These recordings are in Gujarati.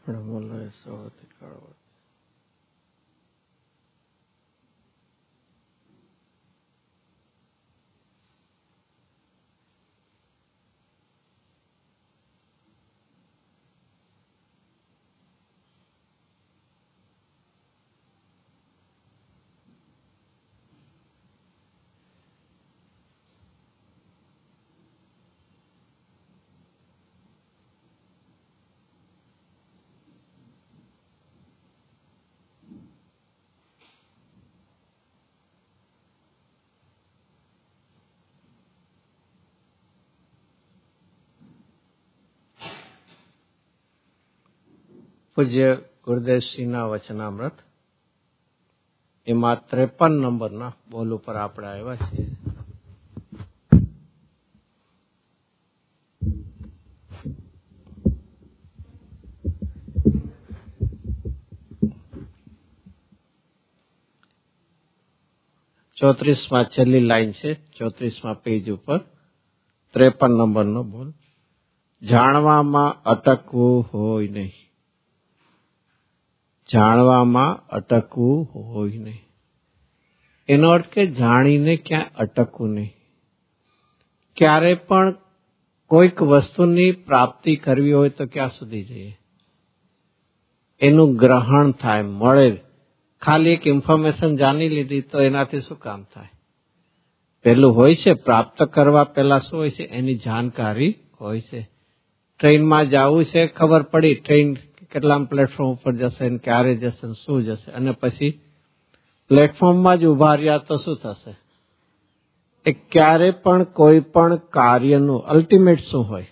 બ્રહ્મલય સૌથી કાળવો. પૂજ્ય ગુરુદેવસિંહના વચનામૃત એમાં 53 નંબરના બોલ ઉપર આપણે આવ્યા છીએ. ચોત્રીસમાં છેલ્લી લાઈન છે, 34માં પેજ ઉપર 53 નંબરનો બોલ. જાણવામાં અટકવું હોય નહીં. જાણવામાં અટકવું હોય નહીં. એનો અર્થ કે જાણીને ક્યાં અટકવું નહીં. ક્યારે પણ કોઈક વસ્તુની પ્રાપ્તિ કરવી હોય તો ક્યાં સુધી જઈએ? એનું ગ્રહણ થાય, મળે. ખાલી એક ઇન્ફોર્મેશન જાણી લીધી તો એનાથી શું કામ થાય? પેલું હોય છે પ્રાપ્ત કરવા પહેલા શું હોય છે? એની જાણકારી હોય છે. ટ્રેનમાં જવું છે, ખબર પડી ટ્રેન કેટલા પ્લેટફોર્મ ઉપર જશે, ક્યારે જશે, શું જશે, અને પછી પ્લેટફોર્મમાં જ ઉભા રહ્યા તો શું થશે? એ ક્યારે પણ કોઈ પણ કાર્યનું અલ્ટિમેટ શું હોય?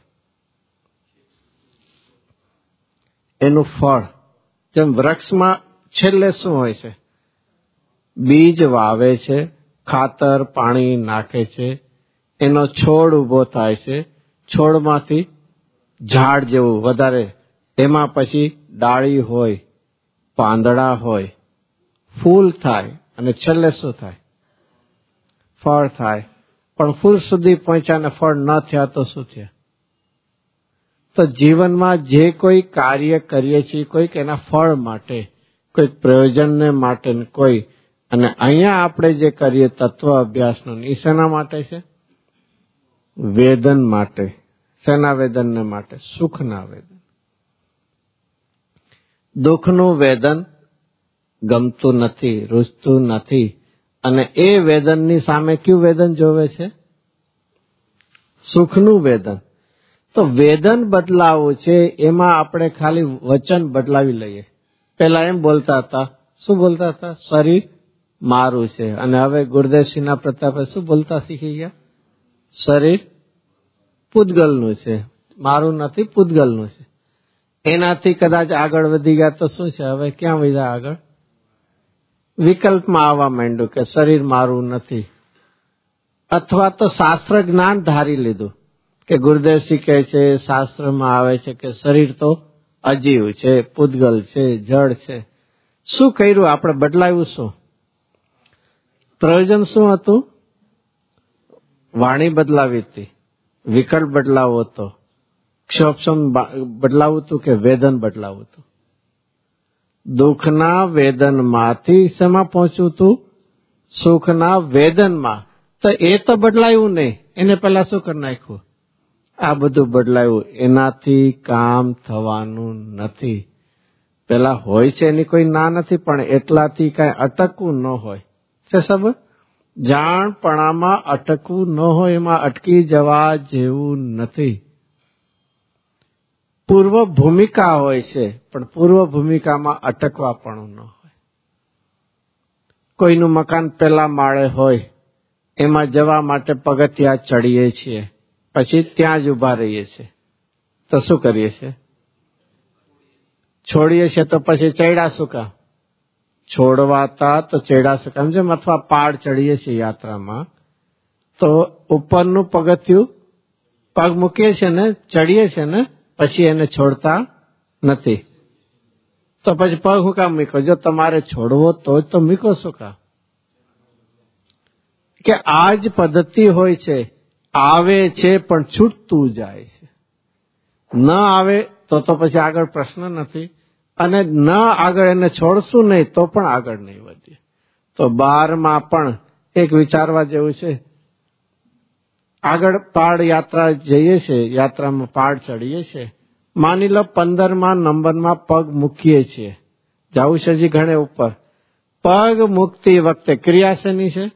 એનું ફળ. જેમ વૃક્ષમાં છેલ્લે શું હોય છે? બીજ વાવે છે, ખાતર પાણી નાખે છે, એનો છોડ ઉભો થાય છે, છોડમાંથી ઝાડ જેવું વધારે, એમાં પછી ડાળી હોય, પાંદડા હોય, ફૂલ થાય, અને છેલ્લે શું થાય? ફળ થાય. પણ ફૂલ સુધી પહોંચ્યા ને ફળ ન થયા તો શું થયા? તો જીવનમાં જે કોઈ કાર્ય કરીએ છીએ, કોઈક એના ફળ માટે, કોઈક પ્રયોજનને માટે, કોઈ, અને અહીંયા આપણે જે કરીએ તત્વ અભ્યાસનું, એ શેના માટે છે? વેદન માટે. શેના વેદનને માટે? સુખના વેદન. દુઃખનું વેદન ગમતું નથી, રૂચતું નથી, અને એ વેદનની સામે કયું વેદન જોવે છે? સુખનું વેદન. તો વેદન બદલાવું છે, એમાં આપણે ખાલી વચન બદલાવી લઈએ. પેલા એમ બોલતા હતા, શું બોલતા હતા? શરીર મારું છે. અને હવે ગુરુદેવસિંહના પ્રતાપે શું બોલતા શીખી ગયા? શરીર પૂતગલનું છે, મારું નથી, પૂતગલનું છે. એનાથી કદાચ આગળ વધી ગયા તો શું છે? હવે ક્યાં વધ્યા આગળ? વિકલ્પમાં આવવા માંડ્યું કે શરીર મારું નથી. અથવા તો શાસ્ત્ર જ્ઞાન ધારી લીધું કે ગુરુદેવસિંહ કહે છે, શાસ્ત્રમાં આવે છે કે શરીર તો અજીવ છે, પૂતગલ છે, જળ છે. શું કર્યું આપણે? બદલાયું શું? પ્રયોજન શું હતું? વાણી બદલાવી હતી, વિકલ્પ બદલાવો હતો, ક્ષોભન બદલાવું હતું કે વેદન બદલાવું હતું? દુઃખના વેદનમાંથી શેમાં પહોંચવું હતું? સુખના વેદનમાં. તો એ તો બદલાયું નહીં, એને પહેલા શું કરી નાખ્યું? આ બધું બદલાયું. એનાથી કામ થવાનું નથી. પેલા હોય છે એની કોઈ ના નથી, પણ એટલાથી કઈ અટકવું ન હોય છે. સબ જાણપણામાં અટકવું ન હોય, એમાં અટકી જવા જેવું નથી. પૂર્વ ભૂમિકા હોય છે, પણ પૂર્વ ભૂમિકામાં અટકવા પણ ન હોય. કોઈનું મકાન પેલા માળે હોય, એમાં જવા માટે પગથિયા ચડીએ છીએ, પછી ત્યાં જ ઉભા રહીએ છીએ, તો શું કરીએ છીએ? છોડીએ છીએ. તો પછી ચડ્યા શું કામ? છોડવાતા તો ચડ્યા શું કામ? જેમ અથવા પહાડ ચડીએ છીએ યાત્રામાં, તો ઉપરનું પગથિયું પગ મૂકીએ છીએ ને, ચડીએ છીએ ને, પછી એને છોડતા નથી. તો પછી પગ શું કામ મૂકો? જો તમારે છોડવો તો મૂકો શું કામ? કે આ જ પદ્ધતિ હોય છે. આવે છે પણ છૂટતું જાય છે. ન આવે તો પછી આગળ પ્રશ્ન નથી. અને ન આગળ એને છોડશું નહીં તો પણ આગળ નહીં વધીએ. તો 12માં પણ એક વિચારવા જેવું છે. આગળ પહાડ યાત્રા જઈએ છીએ, યાત્રામાં પહાડ ચડીએ છીએ, માની લો 15મા નંબરમાં પગ મૂકીએ છીએ, જવું છે હજી ઘણે ઉપર. પગ મૂકતી વખતે ક્રિયા શેની છે?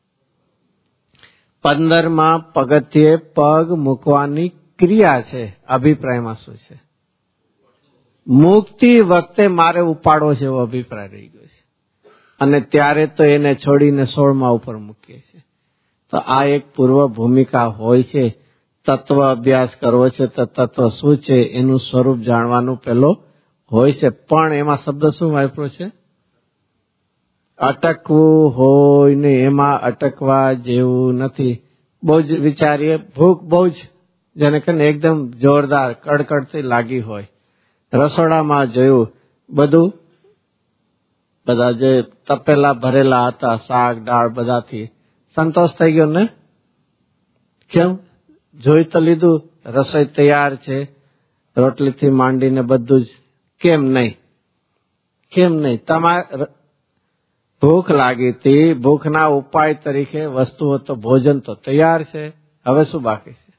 15મા પગથિયે પગ મૂકવાની ક્રિયા છે. અભિપ્રાયમાં શું છે? મૂકતી વખતે મારે ઉપાડવો છે એવો અભિપ્રાય રહી ગયો છે, અને ત્યારે તો એને છોડીને 16મા ઉપર મૂકીએ છીએ. તો આ એક પૂર્વ ભૂમિકા હોય છે. તત્વ અભ્યાસ કરવો છે તો તત્વ શું છે એનું સ્વરૂપ જાણવાનું પેલો હોય છે. પણ એમાં શબ્દ શું વાપર્યો છે? અટકવું હોય ને, એમાં અટકવા જેવું નથી. બહુ જ વિચારીએ, ભૂખ બહુ જ જેને કે એકદમ જોરદાર કડકડતી લાગી હોય. રસોડામાં જોયું બધું, બધા જે તપેલા ભરેલા હતા શાક દાળ બધાથી, સંતોષ થઈ ગયો ને? કેમ? જોઈ તો લીધું, રસોઈ તૈયાર છે, રોટલીથી માંડીને બધું જ. કેમ નહીં? કેમ નહીં? તમારે ભૂખ લાગી હતી, ભૂખના ઉપાય તરીકે વસ્તુઓ તો ભોજન તો તૈયાર છે, હવે શું બાકી છે?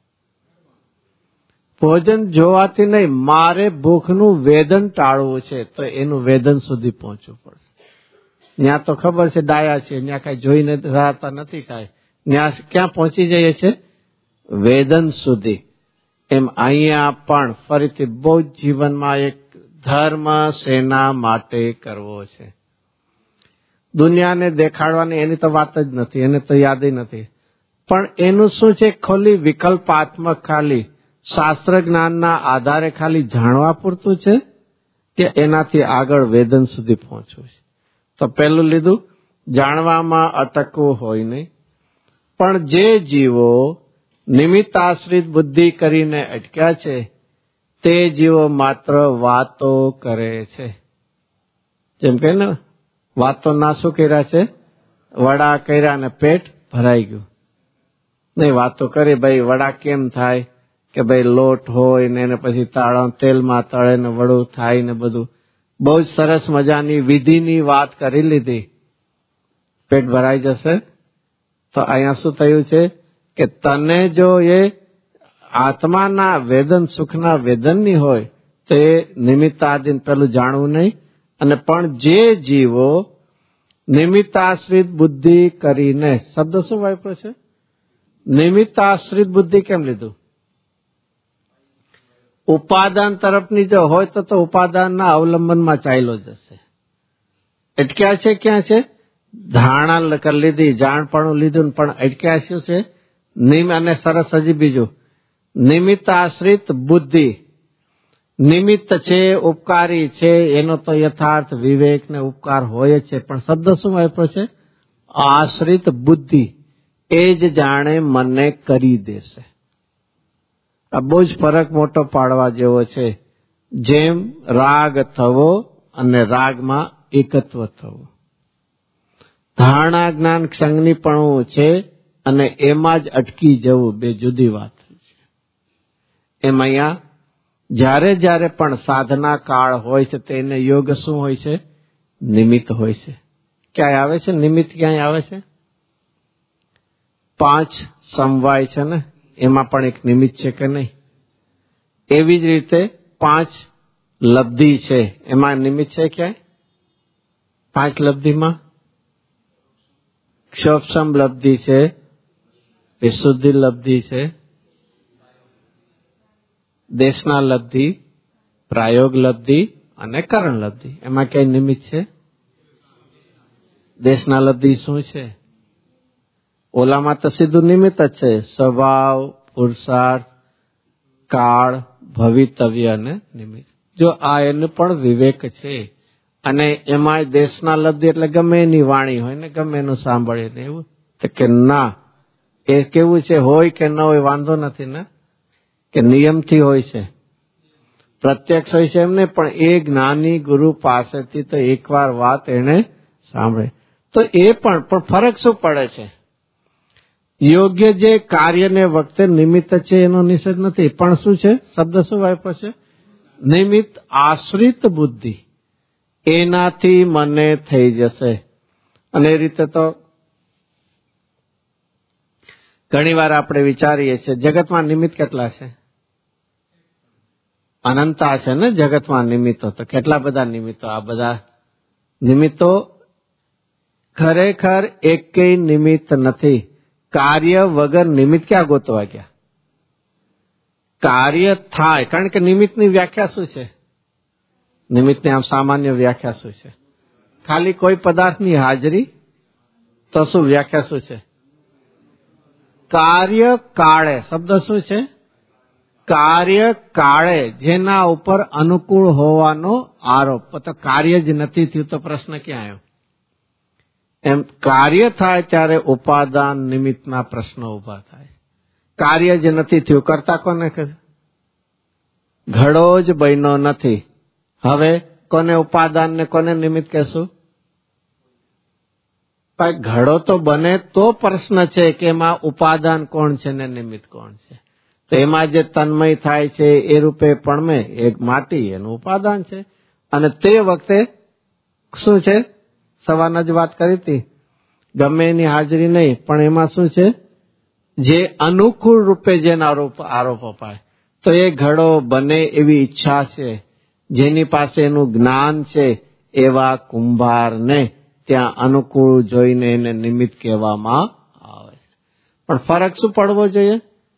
ભોજન જોવાથી નહીં, મારે ભૂખનું વેદન ટાળવું છે તો એનું વેદન સુધી પહોંચવું પડશે. ત્યાં તો ખબર છે ડાયા છે, ત્યાં કઈ જોઈને રાતા નથી કાંઈ, ત્યાં ક્યાં પહોંચી જઈએ છે? વેદન સુધી. એમ અહીંયા પણ ફરીથી બહુ જ જીવનમાં એક ધર્મ શેના માટે કરવો છે. દુનિયાને દેખાડવાની એની તો વાત જ નથી, એને તો યાદ નથી. પણ એનું શું છે? ખાલી વિકલ્પાત્મક, ખાલી શાસ્ત્ર જ્ઞાનના આધારે ખાલી જાણવા પૂરતું છે કે એનાથી આગળ વેદન સુધી પહોંચવું છે. તો પેલું લીધું, જાણવામાં અટકવું હોય નહીં. પણ જે જીવો નિમિત્તાશ્રિત બુદ્ધિ કરીને અટક્યા છે તે જીવો માત્ર વાતો કરે છે. જેમ કે ને, વાતો ના શું કર્યા છે? વડા કર્યા ને પેટ ભરાઈ ગયું. નહીં, વાતો કરી ભાઈ વડા કેમ થાય, કે ભાઈ લોટ હોય ને એને પછી તેલમાં તળે ને વડું થાય ને બધું. બહુ જ સરસ મજાની વિધિની વાત કરી લીધી, પેટ ભરાઈ જશે. તો અહીંયા શું થયું છે કે તને જો એ આત્માના વેદન, સુખના વેદનની હોય તો એ નિમિત્તાધીન પેલું જાણવું નહીં. અને પણ જે જીવો નિમિત્તાશ્રિત બુદ્ધિ કરીને, શબ્દ શું વાપર્યો છે? નિમિત્તાશ્રિત બુદ્ધિ કેમ લીધું? ઉપાદાન તરફની જો હોય તો ઉપાદાનના અવલંબનમાં ચાલ્યો જશે. અટક્યા છે ક્યાં છે? ધારણા કરી લીધી, જાણપણું લીધું, પણ અટક્યા શું છે? અને સરસ હજી બીજું, નિમિત્ત આશ્રિત બુદ્ધિ. નિમિત્ત છે, ઉપકારી છે, એનો તો યથાર્થ વિવેક ને ઉપકાર હોય છે, પણ શબ્દ શું વાપર્યો છે? આશ્રિત બુદ્ધિ. એ જ જાણે મને કરી દેશે. આ બહુ જ ફરક મોટો પાડવા જેવો છે. જેમ રાગ થવો અને રાગમાં એકત્વ થવું. ધારણા જ્ઞાન ક્ષંગનીપણું છે અને એમાં જ અટકી જવું, બે જુદી વાત છે. એમ અહીંયા જ્યારે જ્યારે પણ સાધના કાળ હોય છે તેને યોગ શું હોય છે? નિમિત્ત હોય છે. ક્યાંય આવે છે નિમિત્ત? ક્યાંય આવે છે? 5 સમવાય છે ને, એમાં પણ એક નિમિત્ત છે કે નહીં? એવી જ રીતે 5 લબ્ધિ છે, એમાં નિમિત્ત છે ક્યાંય? 5 લબ્ધિમાં ક્ષોપસમ લબ્ધિ છે, વિશુદ્ધિ લબ્ધિ છે, દેશના લબ્ધિ, પ્રાયોગ લબ્ધિ અને કરણ લબ્ધિ. એમાં ક્યાંય નિમિત્ત છે? દેશના લબ્ધિ શું છે? ઓલામાં તો સીધું નિમિત્ત જ છે. સ્વભાવ, પુરુષાર્થ, કાળ, ભવિતવ્ય અને નિમિત્ત. જો આ એનું પણ વિવેક છે. અને એમાં દેશના લબ્ધિ એટલે ગમે એની વાણી હોય ને, ગમે એનું સાંભળે ને, એવું તો કે ના, એ કેવું છે? હોય કે ન હોય વાંધો નથી ને, કે નિયમથી હોય છે, પ્રત્યક્ષ હોય છે એમને. પણ એ જ્ઞાની ગુરુ પાસેથી તો એકવાર વાત એને સાંભળે તો એ પણ ફરક શું પડે છે? યોગ્ય જે કાર્યને વખતે નિમિત્ત છે એનો નિષેધ નથી, પણ શું છે? શબ્દ શું વાપર્યો છે? નિમિત્ત આશ્રિત બુદ્ધિ. એનાથી મને થઈ જશે. અને એ રીતે તો ઘણી વાર આપણે વિચારીએ છીએ જગતમાં નિમિત્ત કેટલા છે? અનંતા છે ને જગતમાં નિમિત્તો. તો કેટલા બધા નિમિત્તો. આ બધા નિમિત્તો ખરેખર એકેય નિમિત્ત નથી. કાર્ય વગર નિમિત્ત ક્યાં ગોતવા ગયા? કાર્ય થાય, કારણ કે નિમિત્તની વ્યાખ્યા શું છે? નિમિત્તની આમ સામાન્ય વ્યાખ્યા શું છે? ખાલી કોઈ પદાર્થની હાજરી. તો શું વ્યાખ્યા શું છે? કાર્ય કાળે. શબ્દ શું છે? કાર્ય કાળે, જેના ઉપર અનુકૂળ હોવાનો આરોપ. તો કાર્ય જ નથી થયું તો પ્રશ્ન ક્યાં આવ્યો? એમ કાર્ય થાય ત્યારે ઉપાદાન નિમિત્તના પ્રશ્નો ઉભા થાય. કાર્ય જ નથી થયું, કરતા કોને કહે? ઘડો જ બન્યો નથી. હવે કોને ઉપાદાન ને કોને નિમિત્ત કહેશું? ઘડો તો બને તો પ્રશ્ન છે કે એમાં ઉપાદાન કોણ છે ને નિમિત્ત કોણ છે. તો એમાં જે તન્મય થાય છે એ રૂપે પણ મેં એક માટી એનું ઉપાદાન છે. અને તે વખતે શું છે? સવારના જ વાત કરી હતી, ગમે એની હાજરી નહીં, પણ એમાં શું છે? જે અનુકૂળ રૂપે જેના આરોપ અપાય. તો એ ઘડો બને એવી ઈચ્છા છે, જેની પાસે એનું જ્ઞાન છે, એવા કુંભારને ત્યાં અનુકૂળ જોઈને એને નિમિત્ત કહેવામાં આવે છે. પણ ફરક શું પડવો જોઈએ?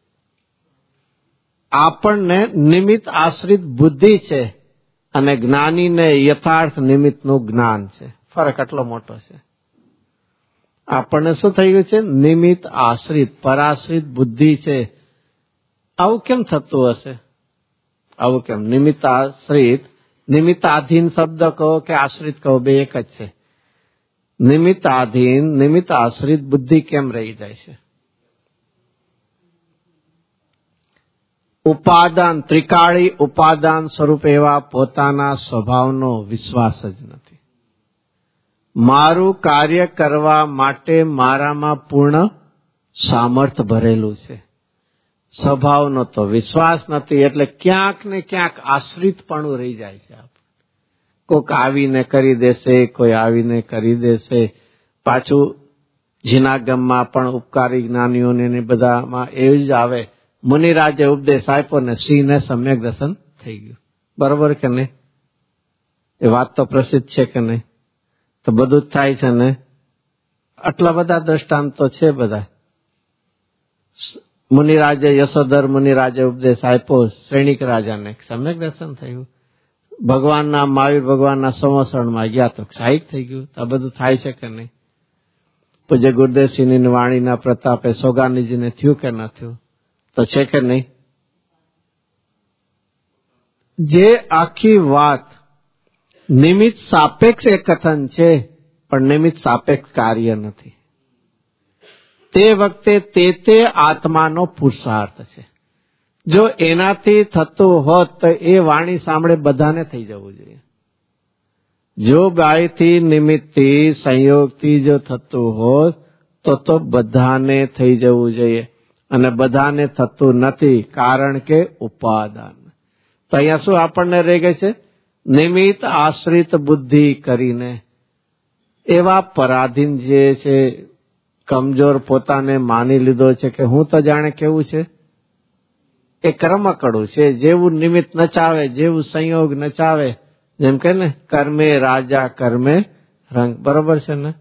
આપણને નિમિત્ત આશ્રિત બુદ્ધિ છે અને જ્ઞાનીને યથાર્થ નિમિત્તનું જ્ઞાન છે. ફરક આટલો મોટો છે. આપણને શું થઈ ગયું છે? નિમિત્ત આશ્રિત, પરાશ્રિત બુદ્ધિ છે. આવું કેમ થતું હશે? આવું કેમ? નિમિત્ત આશ્રિત, નિમિત્તાધીન શબ્દ કહો કે આશ્રિત કહો, બે એક જ છે. નિમિત્તાધીન, નિમિત્ત આશ્રિત બુદ્ધિ કેમ રહી જાય છે? ઉપાદાન, ત્રિકાળી ઉપાદાન સ્વરૂપ એવા પોતાના સ્વભાવનો વિશ્વાસ જ નથી. મારું કાર્ય કરવા માટે મારામાં પૂર્ણ સામર્થ્ય ભરેલું છે. સ્વભાવનો તો વિશ્વાસ નથી, એટલે ક્યાંક ને ક્યાંક આશ્રિતપણું રહી જાય છે. કોઈક આવીને કરી દેશે, કોઈ આવીને કરી દેશે. પાછું જીનાગમમાં પણ ઉપકારી જ્ઞાનીઓને બધામાં એવું જ આવે. મુનિરાજે ઉપદેશ આપ્યો ને સિંહને સમ્યક દર્શન થઈ ગયું. બરોબર કે નહીં? એ વાત તો પ્રસિદ્ધ છે કે નહીં? તો બધું જ થાય છે ને. આટલા બધા દ્રષ્ટાંતો છે બધા. મુનિરાજે, યશોધર મુનિરાજે ઉપદેશ આપ્યો શ્રેણિક રાજાને, સમ્યક દર્શન થયું. ભગવાનના મહાવીર ભગવાનના સંવત્સરણમાં ગયા તો સહાયક થઈ ગયું. તો આ બધું થાય છે કે નહીં? પૂજ્ય ગુરુદેવસિંહની વાણીના પ્રતાપે સોગાનીજીને થયું કે ન થયું? તો છે કે નહીં? જે આખી વાત નિમિત્ત સાપેક્ષ એક કથન છે, પણ નિમિત્ત સાપેક્ષ કાર્ય નથી. તે વખતે તે આત્માનો પુરુષાર્થ છે. જો એનાથી થતું હોત તો એ વાણી સાંભળે બધાને થઈ જવું જોઈએ. જો બાયથી નિમિત્તથી સંયોગથી જો થતું હોત તો બધાને થઈ જવું જોઈએ. અને બધાને થતું નથી, કારણ કે ઉપાદાન. તો અહીંયા શું આપણને રહી ગઈ છે? નિમિત્ત આશ્રિત બુદ્ધિ કરીને એવા પરાધીન જે છે, કમજોર પોતાને માની લીધો છે કે હું તો જાણે કેવું છે, એ કર્મકડું છે. જેવું નિમિત્ત નચાવે, જેવું સંયોગ નચાવે, જેમ કે ને કર્મે રાજા કર્મે રંગ. બરોબર છે ને?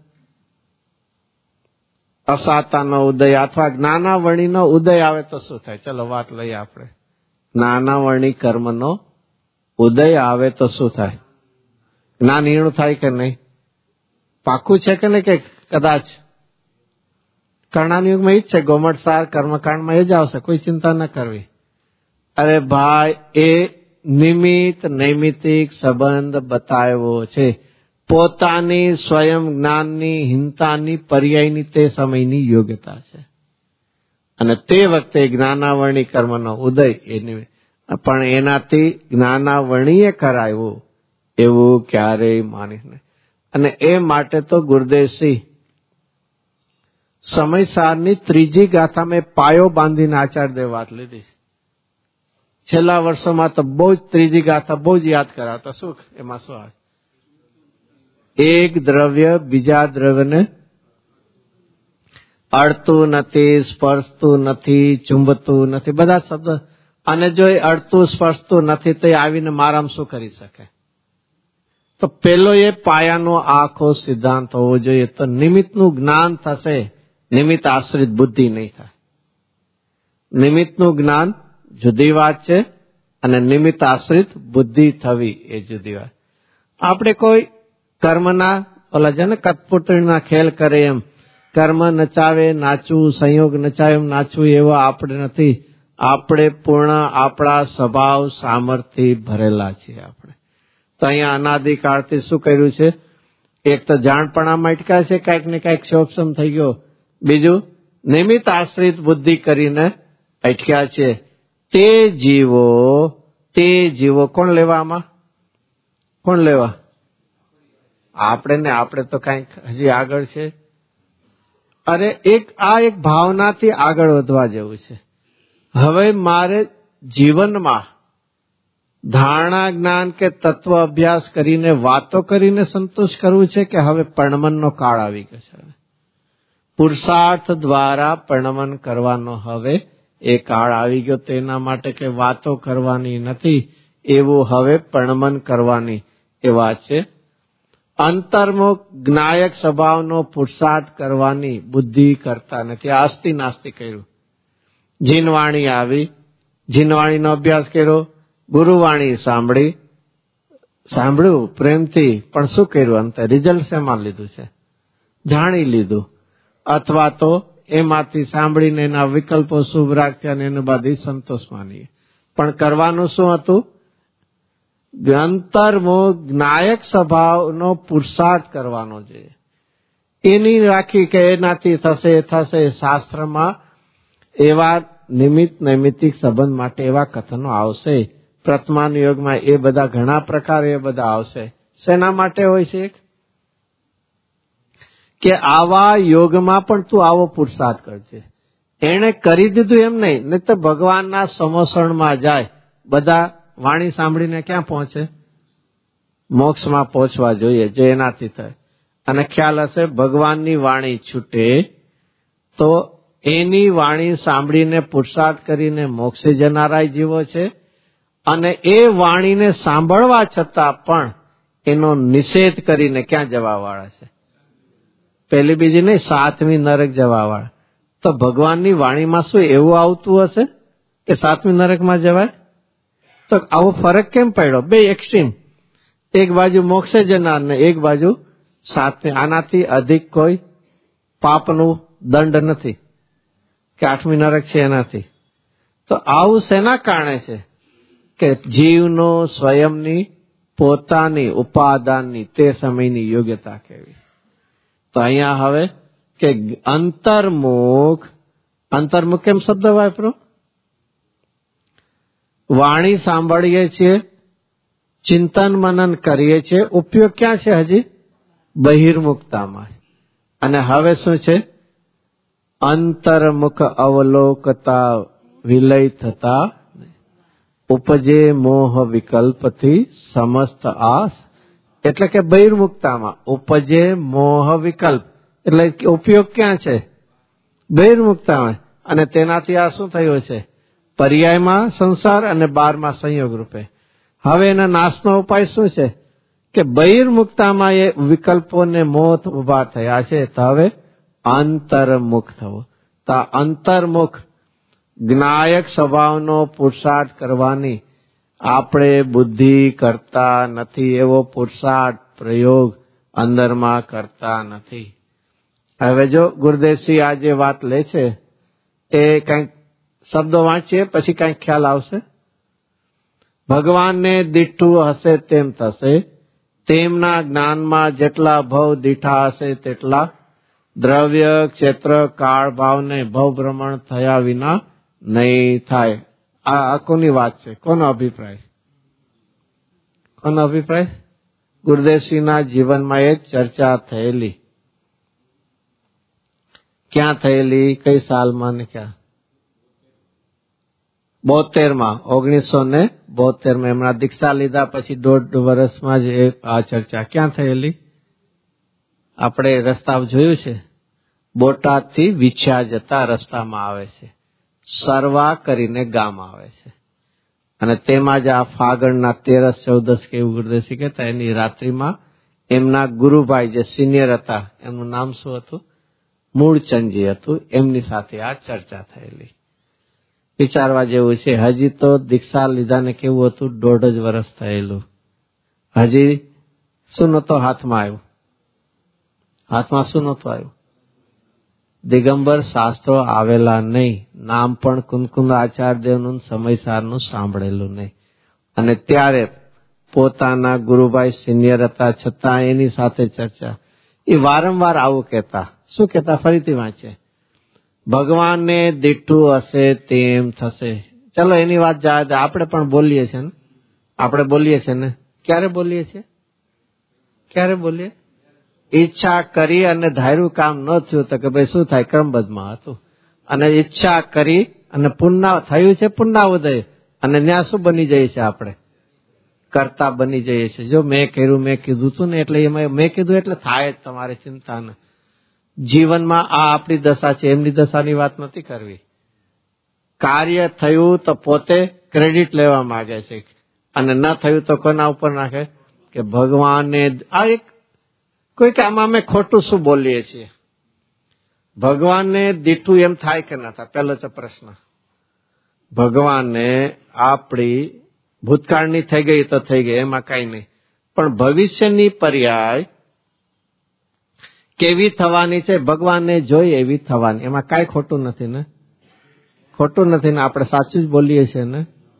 અસાતાનો ઉદય અથવા જ્ઞાનાવર્ણીનો ઉદય આવે તો શું થાય? ચલો વાત લઈએ આપણે. જ્ઞાનાવર્ણી કર્મનો ઉદય આવે તો શું થાય? જ્ઞાનહીણું થાય કે નહીં? પાકું છે કે નહીં? કે કદાચ કર્ણાની યુગમાં એ જ છે, ગોમટસાર કર્મકાંડમાં એ જ આવશે, કોઈ ચિંતા ન કરવી. અરે ભાઈ, એ નિમિત્ત નૈમિતિક સંબંધ બતાવ્યો છે. પોતાની સ્વયં જ્ઞાનની હીનતાની પર્યાયની તે સમયની યોગ્યતા છે. અને તે વખતે જ્ઞાનાવર્ણી કર્મનો ઉદય પણ એનાથી જ્ઞાનાવર્ણીએ કરાયું એવું ક્યારેય માની નહીં. અને એ માટે તો ગુરુદેવસિંહ સમયસારની ત્રીજી ગાથા મેં પાયો બાંધીને આચાર્યદેવ વાત લીધી. છેલ્લા વર્ષોમાં તો બહુ જ ત્રીજી ગાથા બહુ જ યાદ કરાવતા. શું એમાં શું આવે? એક દ્રવ્ય બીજા દ્રવ્યને અડતું નથી, સ્પર્શતું નથી, ચુંબતું નથી, બધા શબ્દ. અને જો એ અડતું સ્પર્શતું નથી તો એ આવીને મારામાં શું કરી શકે? તો પેલો એ પાયાનો આખો સિદ્ધાંત હોવો જોઈએ. તો નિમિત્તનું જ્ઞાન થશે, નિમિત્ત આશ્રિત બુદ્ધિ નહીં થાય. નિમિત્તનું જ્ઞાન જુદી વાત છે અને નિમિત્ત આશ્રિત બુદ્ધિ થવી એ જુદી વાત. આપણે કોઈ કર્મના ઓલા છે ને કઠપૂતળીના ખેલ કરે એમ કર્મ નચાવે નાચવું, સંયોગ નચાવે એમ નાચવું, એવા આપણે નથી. આપણે પૂર્ણ આપણા સ્વભાવ સામર્થ્ય ભરેલા છીએ. આપણે તો અહીંયા અનાદિકાળથી શું કર્યું છે? એક તો જાણપણામાં અટક્યા છે, કાંઈક ને કાંઈક શોભસમ થઈ ગયો. બીજું નિમિત્ત આશ્રિત બુદ્ધિ કરીને અટક્યા છે. તે જીવો કોણ લેવામાં? કોણ લેવા? આપણે ને આપણે તો કાંઈક હજી આગળ છે. અરે એક ભાવનાથી આગળ વધવા જેવું છે. હવે મારે જીવનમાં ધારણા જ્ઞાન કે તત્વ અભ્યાસ કરીને વાતો કરીને સંતોષ કરવું છે કે હવે પરણમનનો કાળ આવી ગયો છે? પુરુષાર્થ દ્વારા પરણમન કરવાનો હવે એ કાળ આવી ગયો. તેના માટે કે વાતો કરવાની નથી, એવું હવે પરણમન કરવાની એ વાત છે. અંતર્મુખ જ્ઞાયક સ્વભાવનો પુરુષાર્થ કરવાની બુદ્ધિ કરતા નથી. આસ્તી નાસ્તી કર્યું. જીનવાણી આવી, જીનવાણીનો અભ્યાસ કર્યો, ગુરુવાણી સાંભળ્યું પ્રેમથી, પણ શું કર્યું? અંતે રિઝલ્ટ શેમાં લીધું છે? જાણી લીધું. અથવા તો એમાંથી સાંભળીને એના વિકલ્પો શુભ રાખ્યા અને એનું બાદ સંતોષ માનીએ. પણ કરવાનું શું હતું? અંતર્મુખ જ્ઞાયક સ્વભાવનો પુરુષાર્થ કરવાનો છે. એની રાખી કે એનાથી થશે. શાસ્ત્રમાં એવા નિમિત્ત નૈમિત્તિક સંબંધ માટે એવા કથનો આવશે. પ્રથમાન યોગમાં એ બધા ઘણા પ્રકાર એ બધા આવશે. શેના માટે હોય છે? કે આવા યોગમાં પણ તું આવો પુરુષાર્થ કરજે. એને કરી દીધું એમ નહીં તો ભગવાનના સમોસણમાં જાય. બધા વાણી સાંભળીને ક્યાં પહોંચે? મોક્ષમાં પહોંચવા જોઈએ, જે એનાથી થાય. અને ખ્યાલ હશે, ભગવાનની વાણી છૂટે તો એની વાણી સાંભળીને પુરુષાર્થ કરીને મોક્ષે જનારાય જીવો છે. અને એ વાણીને સાંભળવા છતાં પણ એનો નિષેધ કરીને ક્યાં જવા વાળા છે? પહેલી બીજી નહીં, 7મી નરક જવા વાળા. તો ભગવાનની વાણીમાં શું એવું આવતું હશે કે 7મી નરકમાં જવાય? તો આવો ફરક કેમ પડ્યો? બે એક્સ્ટ્રીમ, એક બાજુ મોક્ષે જનાર ને એક બાજુ 7મી. આનાથી અધિક કોઈ પાપનું દંડ નથી કે 8મી નરક છે એનાથી. તો આવું શેના કારણે છે? કે જીવનો સ્વયંની પોતાની ઉપાદાનની તે સમયની યોગ્યતા કેવી. તો અહીંયા હવે કે અંતર્મુખ કેમ શબ્દ વાપરો? વાણી સાંભળીએ છીએ, ચિંતન મનન કરીએ છીએ, ઉપયોગ ક્યાં છે? હજી બહિર્મુખતામાં. અને હવે શું છે? અંતર્મુખ અવલોકતા વિલય થતા ઉપજે મોહ વિકલ્પથી સમસ્ત આસ. એટલે કે બહિર્મુખતામાં ઉપજે મોહ વિકલ્પ, એટલે ઉપયોગ ક્યાં છે? બહિર્મુખતામાં. અને તેનાથી આ શું થયું છે? પર્યાયમાં સંસાર અને 12માં સંયોગ રૂપે. હવે એના નાશનો ઉપાય શું છે? કે બહિર્મુખતામાં એ વિકલ્પોને મોહ ઉભા થયા છે. તો હવે અંતર્મુખ થવો. તો અંતર્મુખ જ્ઞાયક સ્વભાવનો પુરુષાર્થ કરવાની આપણે બુદ્ધિ કરતા નથી. એવો પુરુષાર્થ પ્રયોગ અંદરમાં કરતા નથી. હવે જો ગુરુદેવસિંહ આ જે વાત લે છે એ કંઈક શબ્દો વાંચીએ પછી કંઈક ખ્યાલ આવશે. ભગવાનને દીઠું હશે તેમ થશે, તેમના જ્ઞાનમાં જેટલા ભવ દીઠા હશે તેટલા દ્રવ્ય ક્ષેત્ર કાળ ભાવને ભવ ભ્રમણ થયા વિના નહીં થાય. આ કોની વાત છે? કોનો અભિપ્રાય? કોનો અભિપ્રાય? ગુરુદેવસિંહના જીવનમાં એ ચર્ચા થયેલી. ક્યાં થયેલી? કઈ સાલમાં ને ક્યાં? 72માં 1972માં એમના દીક્ષા લીધા પછી 1.5 વર્ષમાં જ આ ચર્ચા ક્યાં થયેલી? આપણે રસ્તા જોયું છે, બોટાદથી વિછ્યા જતા રસ્તામાં આવે છે, સરવા કરીને ગામ આવે છે, અને તેમાં જ આ ફાગણના 13-14 કે એવું ગુરુદેવસિંહ કહેતા, એની રાત્રિમાં એમના ગુરુભાઈ જે સિનિયર હતા, એમનું નામ શું હતું? મૂળચંદજી હતું. એમની સાથે આ ચર્ચા થયેલી. વિચારવા જેવું છે. હજી તો દીક્ષા લીધાને કેવું હતું? 1.5 વર્ષ થયેલું. હજી શું નતો હાથમાં આવ્યું? હાથમાં શું નતું આવ્યું? દિગંબર શાસ્ત્રો આવેલા નહીં. નામ પણ કુંકુંદ આચાર્યદેવનું સમયસારનું સાંભળેલું નહીં. અને ત્યારે પોતાના ગુરુભાઈ સિનિયર હતા, છતાં એની સાથે ચર્ચા. એ વારંવાર આવું કહેતા. શું કહેતા? ફરીથી વાંચે. ભગવાનને દીઠું હશે તેમ થશે. ચલો એની વાત જાય. આપણે પણ બોલીએ છીએ ને, આપણે બોલીએ છીએ ને. ક્યારે બોલીએ છીએ? ક્યારે બોલીએ? ઈચ્છા કરી અને ધાર્યું કામ ન થયું તો કે ભાઈ શું થાય? ક્રમબદ્ધમાં હતું. અને ઈચ્છા કરી અને થયું છે પુનઃઉદય, અને ત્યાં શું બની જાય છે? આપણે કરતા બની જઈએ છીએ. જો મેં કર્યું, મેં કીધું તું ને, એટલે એમાં મેં કીધું એટલે થાય જ. તમારે ચિંતા ન. જીવનમાં આ આપણી દશા છે, એમની દશાની વાત નથી કરવી. કાર્ય થયું તો પોતે ક્રેડિટ લેવા માંગે છે, અને ન થયું તો કોના ઉપર નાખે? કે ભગવાનને. આ એક કોઈ કે આમાં અમે ખોટું શું બોલીએ છીએ? ભગવાનને દીઠું એમ થાય કે ના થાય? પહેલો તો પ્રશ્ન. ભગવાનને આપણી ભૂતકાળની થઈ ગઈ તો થઈ ગઈ, એમાં કઈ નહીં. પણ ભવિષ્યની પર્યાય કેવી થવાની છે? ભગવાનને જોઈ એવી થવાની. એમાં કાંઈ ખોટું નથી ને? ખોટું નથી ને? આપણે સાચું જ બોલીએ છીએ ને?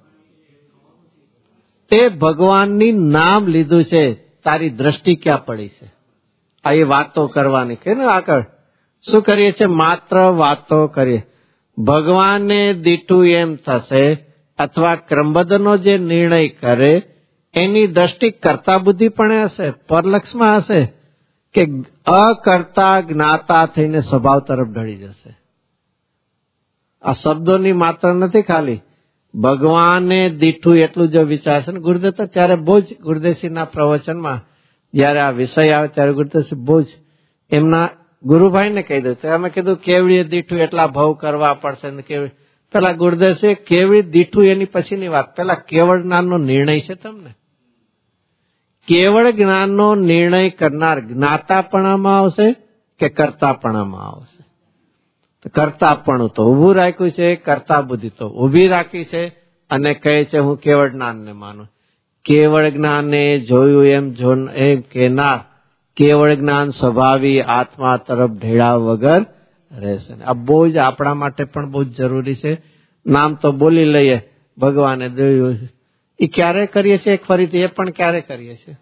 તે ભગવાનની નામ લીધું છે, તારી દ્રષ્ટિ ક્યાં પડી છે? આ એ વાતો કરવાની કે ને આગળ શું કરીએ છીએ? માત્ર વાતો કરીએ. ભગવાનને દીઠું એમ થશે, અથવા ક્રમબદ્ધનો જે નિર્ણય કરે એની દ્રષ્ટિ કરતા બુદ્ધિ પણ હશે, પરલક્ષમાં હશે, કે અકર્તા જ્ઞાતા થઈને સ્વભાવ તરફ ઢળી જશે. આ શબ્દોની માત્ર નથી ખાલી. ભગવાનને દીઠું એટલું જો વિચારશે ને. ગુરુદેવ તો ત્યારે બહુ જ ગુરુદેવસિંહના પ્રવચનમાં જયારે આ વિષય આવે ત્યારે ગુરુદેવસિંહ બહુ જ એમના ગુરુભાઈને કહી દઉં. અમે કીધું કેવડીએ દીઠું એટલા ભાવ કરવા પડશે ને કેવડી. પેલા ગુરુદેવસિંહ કેવડી દીઠું એની પછીની વાત. પેલા કેવળ જ્ઞાનનો નિર્ણય છે તમને. કેવળ જ્ઞાનનો નિર્ણય કરનાર જ્ઞાતાપણામાં આવશે કે કરતાપણામાં આવશે? કરતાપણું તો ઉભું રાખ્યું છે, કરતા બુદ્ધિ તો ઉભી રાખી છે, અને કહે છે હું કેવળ જ્ઞાનને માનું. કેવળ જ્ઞાનને જોયું એમ કહેનાર કેવળ જ્ઞાન સ્વભાવી આત્મા તરફ ઢેળા વગર રહેશે. આ બહુ જ આપણા માટે પણ બહુ જ જરૂરી છે. નામ તો બોલી લઈએ, ભગવાને જોયું. એ ક્યારે કરીએ છીએ? ફરીથી એ પણ ક્યારે કરીએ છીએ?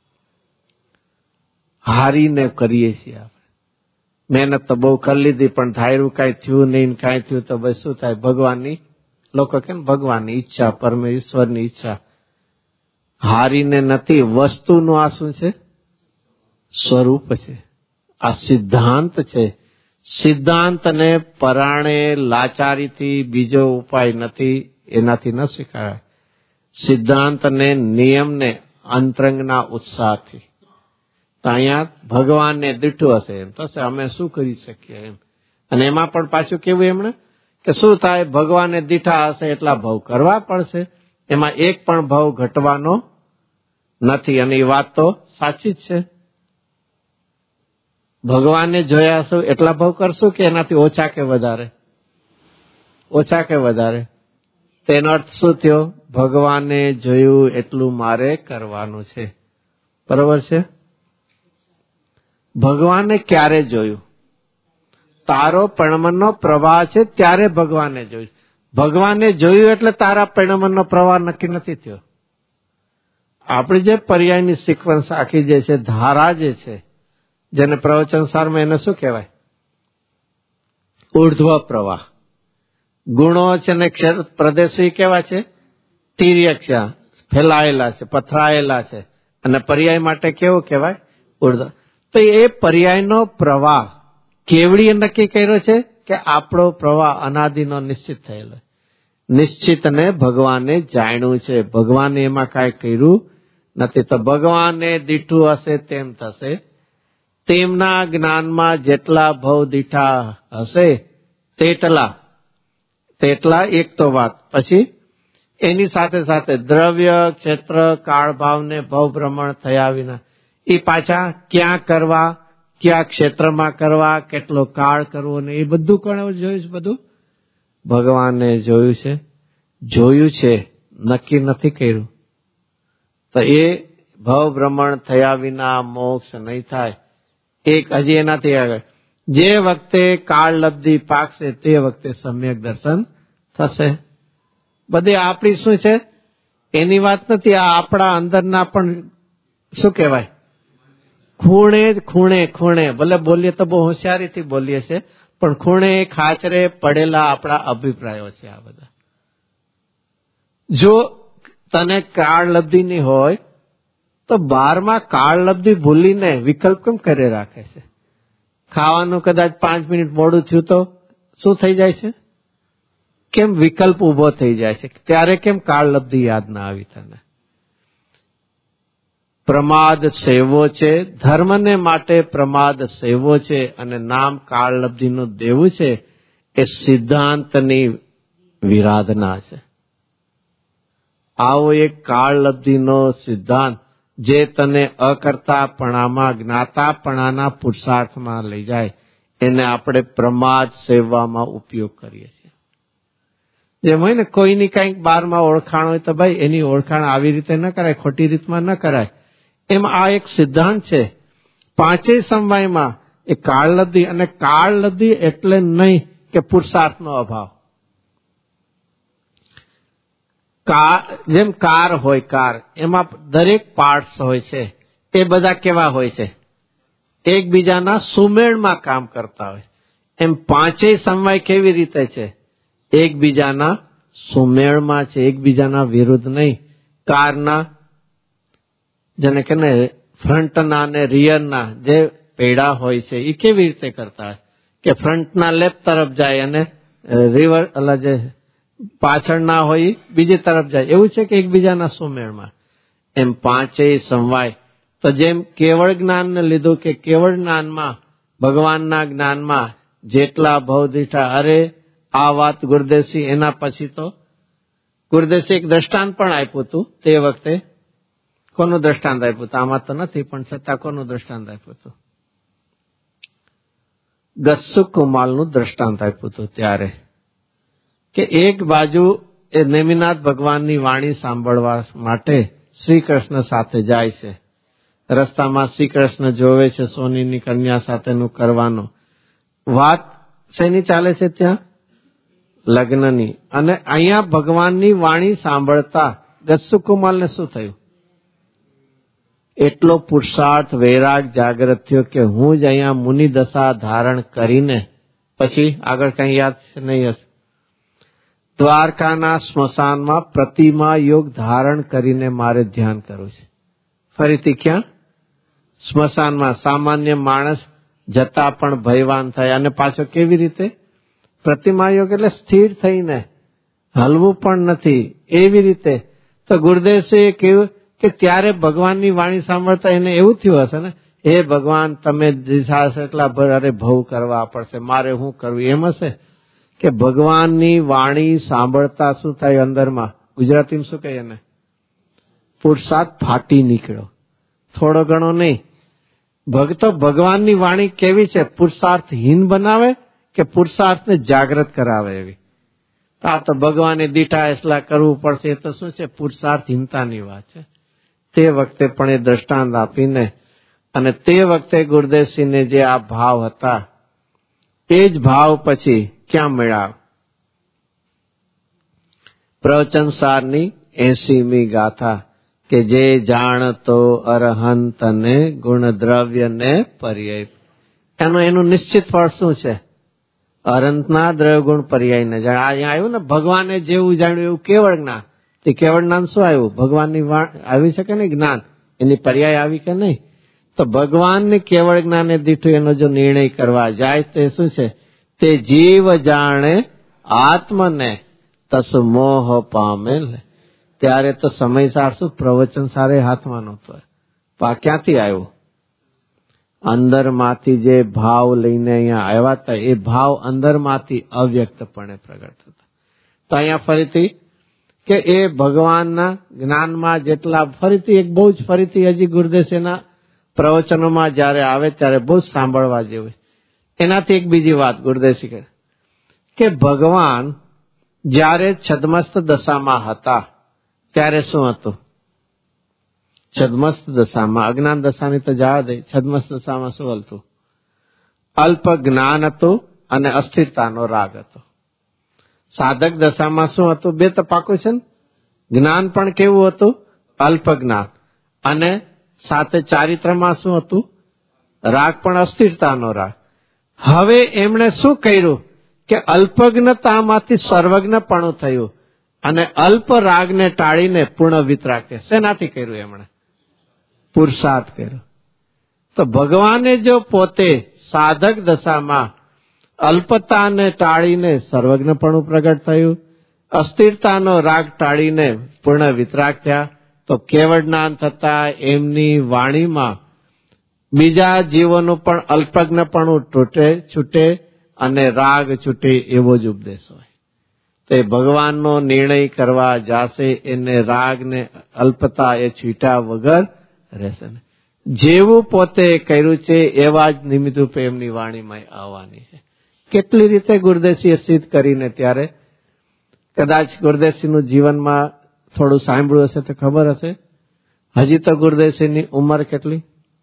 હારીને કરીએ છીએ. આપણે મહેનત તો બહુ કરી લીધી, પણ ધાર્યું કાંઈ થયું નહીં. કાંઈ થયું તો બસ શું થાય? ભગવાનની, લોકો કેમ ભગવાનની ઈચ્છા, પરમેશ્વરની ઈચ્છા. હારીને નથી. વસ્તુનું આ શું છે? સ્વરૂપ છે. આ સિદ્ધાંત છે. સિદ્ધાંતને પરાણે લાચારીથી બીજો ઉપાય નથી, એનાથી ન શીખાય. સિદ્ધાંતને, નિયમને અંતરંગના ઉત્સાહથી. તો અહીંયા ભગવાનને દીઠું હશે એમ થશે, અમે શું કરી શકીએ એમ. અને એમાં પણ પાછું કેવું એમણે કે શું થાય? ભગવાનને દીઠા હશે એટલા ભાવ કરવા પડશે. એમાં એક પણ ભાવ ઘટવાનો નથી. અને એ વાત તો સાચી જ છે. ભગવાનને જોયા હશે એટલા ભાવ કરશું કે એનાથી ઓછા કે વધારે? ઓછા કે વધારે? તેનો અર્થ શું થયો? ભગવાનને જોયું એટલું મારે કરવાનું છે. બરોબર છે? ભગવાનને ક્યારે જોયું? તારો પરિણમનનો પ્રવાહ છે ત્યારે ભગવાનને જોયું. ભગવાનને જોયું એટલે તારા પરિણમનનો પ્રવાહ નક્કી નથી થયો. આપણી જે પર્યાયની સિક્વન્સ આખી જે છે, ધારા જે છે, જેને પ્રવચન સારમાં એને શું કહેવાય? ઉર્ધ્વ પ્રવાહ. ગુણો છે ને પ્રદેશો કેવા છે? તિર્યક છે, ફેલાયેલા છે, પથરાયેલા છે. અને પર્યાય માટે કેવો કહેવાય? ઉર્ધ્વ. તો એ પર્યાયનો પ્રવાહ કેવડીએ નક્કી કર્યો છે કે આપણો પ્રવાહ અનાદિનો નિશ્ચિત થયેલો. નિશ્ચિતને ભગવાને જાણ્યું છે. ભગવાને એમાં કાંઈ કર્યું નથી. તો ભગવાનને દીઠું હશે તેમ થશે. તેમના જ્ઞાનમાં જેટલા ભવ દીઠા હશે તેટલા એક તો વાત. પછી એની સાથે સાથે દ્રવ્ય, ક્ષેત્ર, કાળભાવને ભવ ભ્રમણ થયા વિના એ પાછા ક્યાં કરવા, ક્યાં ક્ષેત્રમાં કરવા, કેટલો કાળ કરવો ને એ બધું કોણે જોયું છે? બધું ભગવાને જોયું છે, નક્કી નથી કર્યું. તો એ ભવ ભ્રમણ થયા વિના મોક્ષ નહીં થાય. એક હજી એનાથી આગળ જે વખતે કાળ લબ્ધિ પાકશે તે વખતે સમ્યક દર્શન થશે. બધી આપણી શું છે એની વાત નથી, આ આપણા અંદરના પણ શું કહેવાય ખૂણે ભલે બોલીએ તો બહુ હોશિયારીથી બોલીએ છે, પણ ખૂણે ખાચરે પડેલા આપણા અભિપ્રાયો છે આ બધા. જો તને કાળ લબ્ધિ ની હોય તો 12માં કાળ લબ્ધિ ભૂલીને વિકલ્પ કેમ કરે રાખે છે? ખાવાનું કદાચ 5 મિનિટ મોડું થયું તો શું થઈ જાય છે? કેમ વિકલ્પ ઉભો થઈ જાય છે? ત્યારે કેમ કાળ લબ્ધિ યાદ ના આવી તને? પ્રમાદ સેવો છે, ધર્મને માટે પ્રમાદ સેવો છે અને નામ કાળ લબ્ધિનું દેવું છે એ સિદ્ધાંતની વિરાધના છે. આવો એક કાળ લબ્ધિનો સિદ્ધાંત જે તને અકર્તાપણામાં જ્ઞાતાપણાના પુરુષાર્થમાં લઈ જાય એને આપણે પ્રમાદ સેવવામાં ઉપયોગ કરીએ છીએ. જેમ હોય ને કોઈની કંઈક 12માં ઓળખાણ હોય તો ભાઈ એની ઓળખાણ આવી રીતે ન કરાય, ખોટી રીતમાં ન કરાય. એમ આ એક સિદ્ધાંત છે. 5 સમવાયમાં એ કાળ લબ્ધિ, અને કાળ લબ્ધિ એટલે નહીં કે પુરુષાર્થનો અભાવ. જેમ કાર હોય, એમાં દરેક પાર્ટ્સ હોય છે, એ બધા કેવા હોય છે? એકબીજાના સુમેળમાં કામ કરતા હોય. એમ 5 સમવાય કેવી રીતે છે? એકબીજાના સુમેળમાં છે, એકબીજાના વિરુદ્ધ નહીં. કારના જેને કે ને ફ્રન્ટના અને રિયરના જે પૈડા હોય છે એ કેવી રીતે કરતા હોય કે ફ્રન્ટના લેફ્ટ તરફ જાય અને રિવર જે પાછળના હોય બીજી તરફ જાય, એવું છે કે એકબીજાના સુમેળમાં. એમ 5 સમવાય તો જેમ કેવળ જ્ઞાનને લીધું કે કેવળ જ્ઞાનમાં, ભગવાનના જ્ઞાનમાં જેટલા ભવ દીઠા, અરે આ વાત ગુરુદેવસિંહ એના પછી તો ગુરુદેવસિંહ એક દ્રષ્ટાંત પણ આપ્યું હતું. તે વખતે કોનું દ્રષ્ટાંત આપ્યું હતું? આમાં તો નથી, પણ છતાં કોનું દ્રષ્ટાંત આપ્યું હતું? ગસ્સુ કુમાલનું દ્રષ્ટાંત આપ્યું હતું ત્યારે કે એક બાજુ એ નેમિનાથ ભગવાનની વાણી સાંભળવા માટે શ્રી કૃષ્ણ સાથે જાય છે. રસ્તામાં શ્રી કૃષ્ણ જોવે છે સોનીની કન્યા સાથેનું કરવાનો. વાત શેની ચાલે છે ત્યાં? લગ્નની. અને અહીંયા ભગવાનની વાણી સાંભળતા ગસ્સુ કુમાલને શું થયું? એટલો પુરુષાર્થ વૈરાગ જાગૃત થયો કે હું જ અહીંયા મુનિ દશા ધારણ કરીને, પછી આગળ કઈ યાદ નહીં હશે, દ્વારકાના સ્મશાનમાં પ્રતિમા યોગ ધારણ કરીને મારે ધ્યાન કરવું છે. ફરીથી ક્યાં? સ્મશાનમાં. સામાન્ય માણસ જતા પણ ભયવાન થાય, અને પાછો કેવી રીતે? પ્રતિમા યોગ એટલે સ્થિર થઈને, હલવું પણ નથી એવી રીતે. તો ગુરુદેવસિંહે કહ્યું કે ત્યારે ભગવાનની વાણી સાંભળતા એને એવું થયું હશે ને, હે ભગવાન તમે દીધા હશે એટલા અરે ભવ કરવા પડશે, મારે શું કરવું? એમ હશે કે ભગવાનની વાણી સાંભળતા શું થાય અંદરમાં? ગુજરાતીમાં શું કહીએ ને? પુરુષાર્થ ફાટી નીકળ્યો. થોડો ઘણો નહીં. ભક્તો ભગવાનની વાણી કેવી છે? પુરુષાર્થહીન બનાવે કે પુરુષાર્થને જાગૃત કરાવે એવી? આ તો ભગવાને દીઠા એટલા કરવું પડશે, એ તો શું છે? પુરુષાર્થહીનતાની વાત છે. તે વખતે પણ એ દ્રષ્ટાંત આપીને, અને તે વખતે ગુરુદેવસિંહને જે આ ભાવ હતા એ જ ભાવ પછી ક્યાં મળ્યા? પ્રવચન સારની 80મી ગાથા કે જે જાણતો અરહંતને ગુણ દ્રવ્યને પર્યાય. એનું નિશ્ચિત ફળ શું છે? અરહંતના દ્રવ્ય ગુણ પર્યાયને જાણ. અહીંયા આવ્યું ને, ભગવાને જેવું જાણ્યું એવું કેવળ જ્ઞાન. તે કેવળ જ્ઞાન શું આવ્યું? ભગવાનની આવી શકે ને જ્ઞાન, એની પર્યાય આવી કે નહીં? તો ભગવાનને કેવળ જ્ઞાને દીઠું એનો જો નિર્ણય કરવા જાય તો શું છે? તે જીવ જાણે આત્મને તસ મોહ પામે. ત્યારે તો સમય સાર શું? પ્રવચન સારે હાથમાં નહોતો. ક્યાંથી આવ્યું? અંદરમાંથી જે ભાવ લઈને અહીંયા આવ્યા હતા એ ભાવ અંદરમાંથી અવ્યક્તપણે પ્રગટ થતા. તો અહીંયા ફરીથી કે એ ભગવાનના જ્ઞાનમાં જેટલા ફરીથી એક બહુ જ ફરીથી હજી ગુરુદેવના પ્રવચનોમાં જયારે આવે ત્યારે બહુ જ સાંભળવા જેવું. એનાથી એક બીજી વાત ગુરુદેવજી કહે કે ભગવાન જયારે છદ્મસ્ત દશામાં હતા ત્યારે શું હતું? છદ્મસ્ત દશામાં, અજ્ઞાન દશાની તો જવા દે, છદ્મસ્ત દશામાં શું હતું? અલ્પ જ્ઞાન હતું અને અસ્થિરતાનો રાગ હતો. સાધક દશામાં શું હતું? બે તો પાકું છે ને. જ્ઞાન પણ કેવું હતું? અલ્પ જ્ઞાન. અને સાથે ચારિત્રમાં શું હતું? રાગ પણ અસ્થિરતાનો રાગ. હવે એમણે શું કર્યું કે અલ્પજ્ઞતામાંથી સર્વજ્ઞપણું થયું અને અલ્પ રાગને ટાળીને પૂર્ણ વિતરાગ. શેનાથી કર્યું એમણે? પુરુષાર્થ કર્યો. તો ભગવાને જો પોતે સાધક દશામાં અલ્પતાને ટાળીને સર્વજ્ઞપણું પ્રગટ થયું, અસ્થિરતાનો રાગ ટાળીને પૂર્ણ વિતરાગ થયા, તો કેવળ જ્ઞાન થતા એમની વાણીમાં બીજા જીવોનું પણ અલ્પજ્ઞપણું છૂટે અને રાગ છૂટે એવો જ ઉપદેશ હોય. તે ભગવાનનો નિર્ણય કરવા જાશે એને રાગ ને અલ્પતા એ છૂટા વગર રહેશે ને. જેવું પોતે કર્યું છે એવા જ નિમિત્ત રૂપે એમની વાણીમાં આવવાની છે. કેટલી રીતે ગુરુદેવજીએ સિદ્ધ કરીને ત્યારે કદાચ ગુરુદેવજીનું જીવનમાં થોડું સાંભળ્યું હશે તો ખબર હશે. હજી તો ગુરુદેવજીની ઉંમર કેટલી?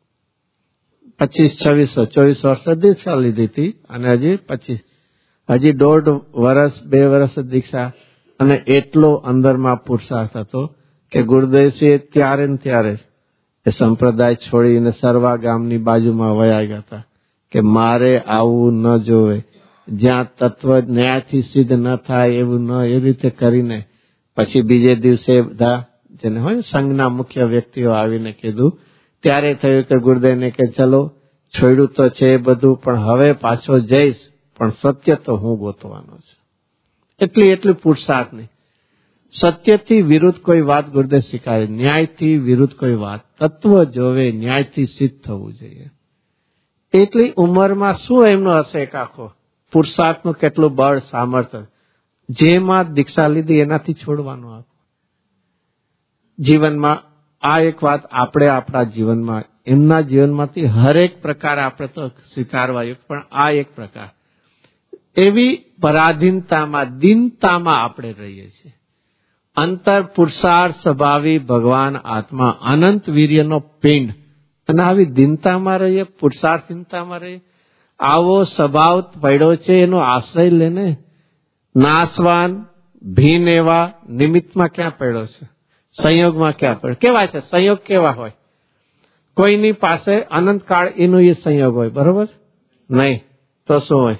25-26 24 વર્ષ દીક્ષા લીધી હતી અને હજી 1.5 વર્ષ 2 વર્ષ દીક્ષા. અને એટલો અંદરમાં પુરુષાર્થ હતો કે ગુરુદેવજીએ ત્યારે ને ત્યારે એ સંપ્રદાય છોડીને સરવા ગામની બાજુમાં વયા ગયા હતા કે મારે આવું ન જોવે, જ્યાં તત્વ ન્યાયથી સિદ્ધ ન થાય એવું ન, એ રીતે કરીને પછી બીજે દિવસે બધા જેને હોય સંઘના મુખ્ય વ્યક્તિઓ આવીને કીધું. ત્યારે થયું કે ગુરુદેવને કે ચલો છોડ્યું તો છે એ બધું, પણ હવે પાછો જઈશ, પણ સત્ય તો હું ગોતવાનો છે. એટલી પુરુષાર્થ નહીં. સત્યથી વિરુદ્ધ કોઈ વાત ગુરુદેવ શીખાય, ન્યાયથી વિરુદ્ધ કોઈ વાત. તત્વ જોવે, ન્યાયથી સિદ્ધ થવું જોઈએ. એટલી ઉંમરમાં શું એમનો હશે એક આખો પુરુષાર્થનું કેટલું બળ સામર્થ્ય. જેમાં દીક્ષા લીધી એનાથી છોડવાનું આખું જીવનમાં. આ એક વાત આપણે આપણા જીવનમાં, એમના જીવનમાંથી હરેક પ્રકાર આપણે તો સ્વીકારવા યોગ્ય, પણ આ એક પ્રકાર એવી પરાધીનતામાં, દીનતામાં આપણે રહીએ છીએ. અંતર પુરુષાર્થ સ્વભાવી ભગવાન આત્મા અનંત વીર્યનો પિંડ, અને આવી દીનતામાં રહીએ, પુરુષાર્થહીનતામાં રહીએ. આવો સ્વભાવ પડ્યો છે, એનો આશ્રય લેને. નાશવાન ભીન એવા નિમિત્તમાં ક્યાં પડ્યો છે? સંયોગમાં ક્યાં પડ્યો? કેવા છે સંયોગ? કેવા હોય? કોઈની પાસે અનંતકાળ એનું એ સંયોગ હોય, બરોબર? નહીં તો શું હોય?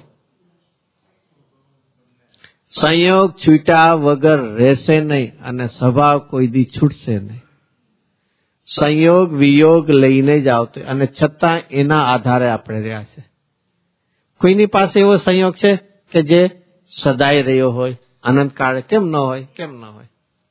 સંયોગ છૂટા વગર રહેશે નહીં અને સ્વભાવ કોઈ દી છૂટશે નહીં. સંયોગ વિયોગ લઈને જ આવતો, અને છતાં એના આધારે આપણે રહ્યા છે. કોઈની પાસે એવો સંયોગ છે કે જે સદાય રહ્યો હોય, અનંતકાળે? કેમ ન હોય? કેમ ન હોય?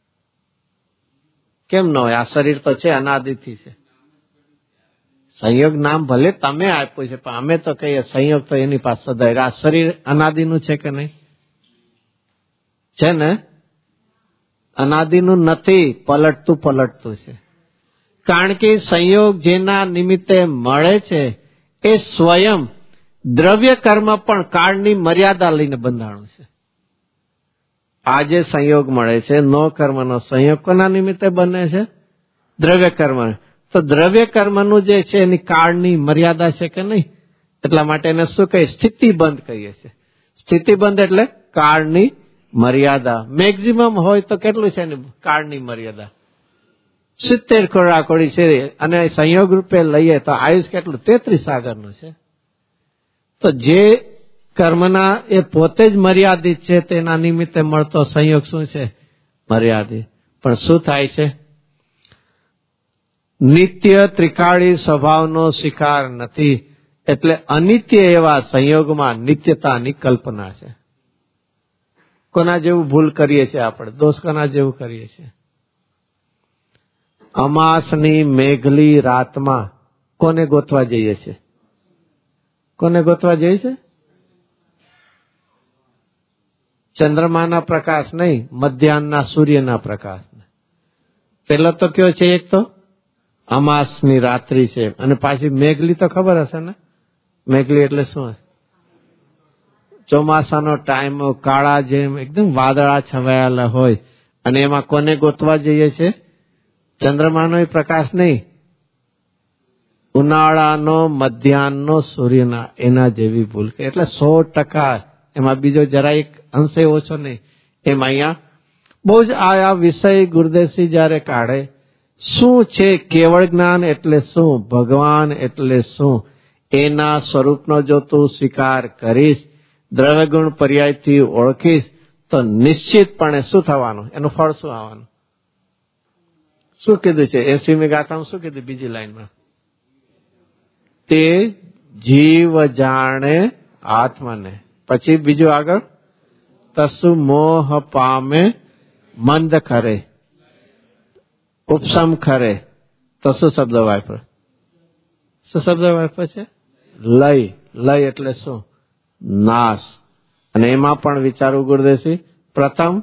કેમ ન હોય? આ શરીર તો છે, અનાદિથી છે. સંયોગ નામ ભલે તમે આપ્યું છે, પણ અમે તો કહીએ સંયોગ તો એની પાસે સદાય. આ શરીર અનાદિનું છે કે નહીં? છે ને? અનાદિનું નથી, પલટતું છે. કારણ કે સંયોગ જેના નિમિત્તે મળે છે એ સ્વયં દ્રવ્ય કર્મ પણ કાળની મર્યાદા લઈને બંધાણું છે. આજે સંયોગ મળે છે, નો કર્મનો સંયોગ કોના નિમિત્તે બને છે? દ્રવ્ય કર્મ. તો દ્રવ્ય કર્મનું જે છે એની કાળની મર્યાદા છે કે નહીં? એટલા માટે એને શું કહીએ? સ્થિતિબંધ કહીએ છીએ. સ્થિતિબંધ એટલે કાળની મર્યાદા. મેક્સિમમ હોય તો કેટલું છે એની કાળની મર્યાદા? 70 ખોરાકોડી છે. અને સંયોગ રૂપે લઈએ તો આયુષ કેટલું? 33 સાગરનું છે. તો જે કર્મના એ પોતે જ મર્યાદિત છે, તેના નિમિત્તે મળતો સંયોગ શું છે? મર્યાદિત. પણ શું થાય છે? નિત્ય ત્રિકાળી સ્વભાવનો શિકાર નથી, એટલે અનિત્ય એવા સંયોગમાં નિત્યતાની કલ્પના છે. કોના જેવું ભૂલ કરીએ છીએ આપણે? દોષ કોના જેવું કરીએ છીએ? અમાસની મેઘલી રાતમાં કોને ગોતવા જઈએ છીએ? કોને ગોતવા જાય છે? ચંદ્રમાના પ્રકાશ નહીં, મધ્યાહનના સૂર્યના પ્રકાશ. પેલો તો કયો છે? એક તો અમાસની રાત્રિ છે, અને પાછી મેઘલી તો ખબર હશે ને? મેઘલી એટલે શું હશે? ચોમાસાનો ટાઈમ, કાળા જેમ એકદમ વાદળા છવાયેલા હોય, અને એમાં કોને ગોતવા જઈએ છે? ચંદ્રમાનો પ્રકાશ નહીં, ઉનાળાનો મધ્યાહનનો સૂર્યના, એના જેવી ભૂલ. એટલે 100%, એમાં બીજો જરા એક અંશે ઓછો નહીં. એમ અહીંયા બહુ જ આ વિષય ગુરુદેવસિંહ જયારે કાઢે, શું છે કેવળ જ્ઞાન એટલે શું, ભગવાન એટલે શું, એના સ્વરૂપનો જો તું સ્વીકાર કરીશ, દ્રવ્યગુણ પર્યાયથી ઓળખીશ, તો નિશ્ચિતપણે શું થવાનું? એનું ફળ શું આવવાનું? શું કીધું છે 80મી ગાથામાં? શું કીધું બીજી લાઈનમાં? તે જીવ જાણે આત્મને. પછી બીજું આગળ, તસુ મોહ પામે મંદ ખરે, ઉપસમ ખરે. તો શું શબ્દ વાપર? શું શબ્દ વાપર છે? લય. લય એટલે શું? નાશ. અને એમાં પણ વિચારવું ગુરુદેવસિંહ, પ્રથમ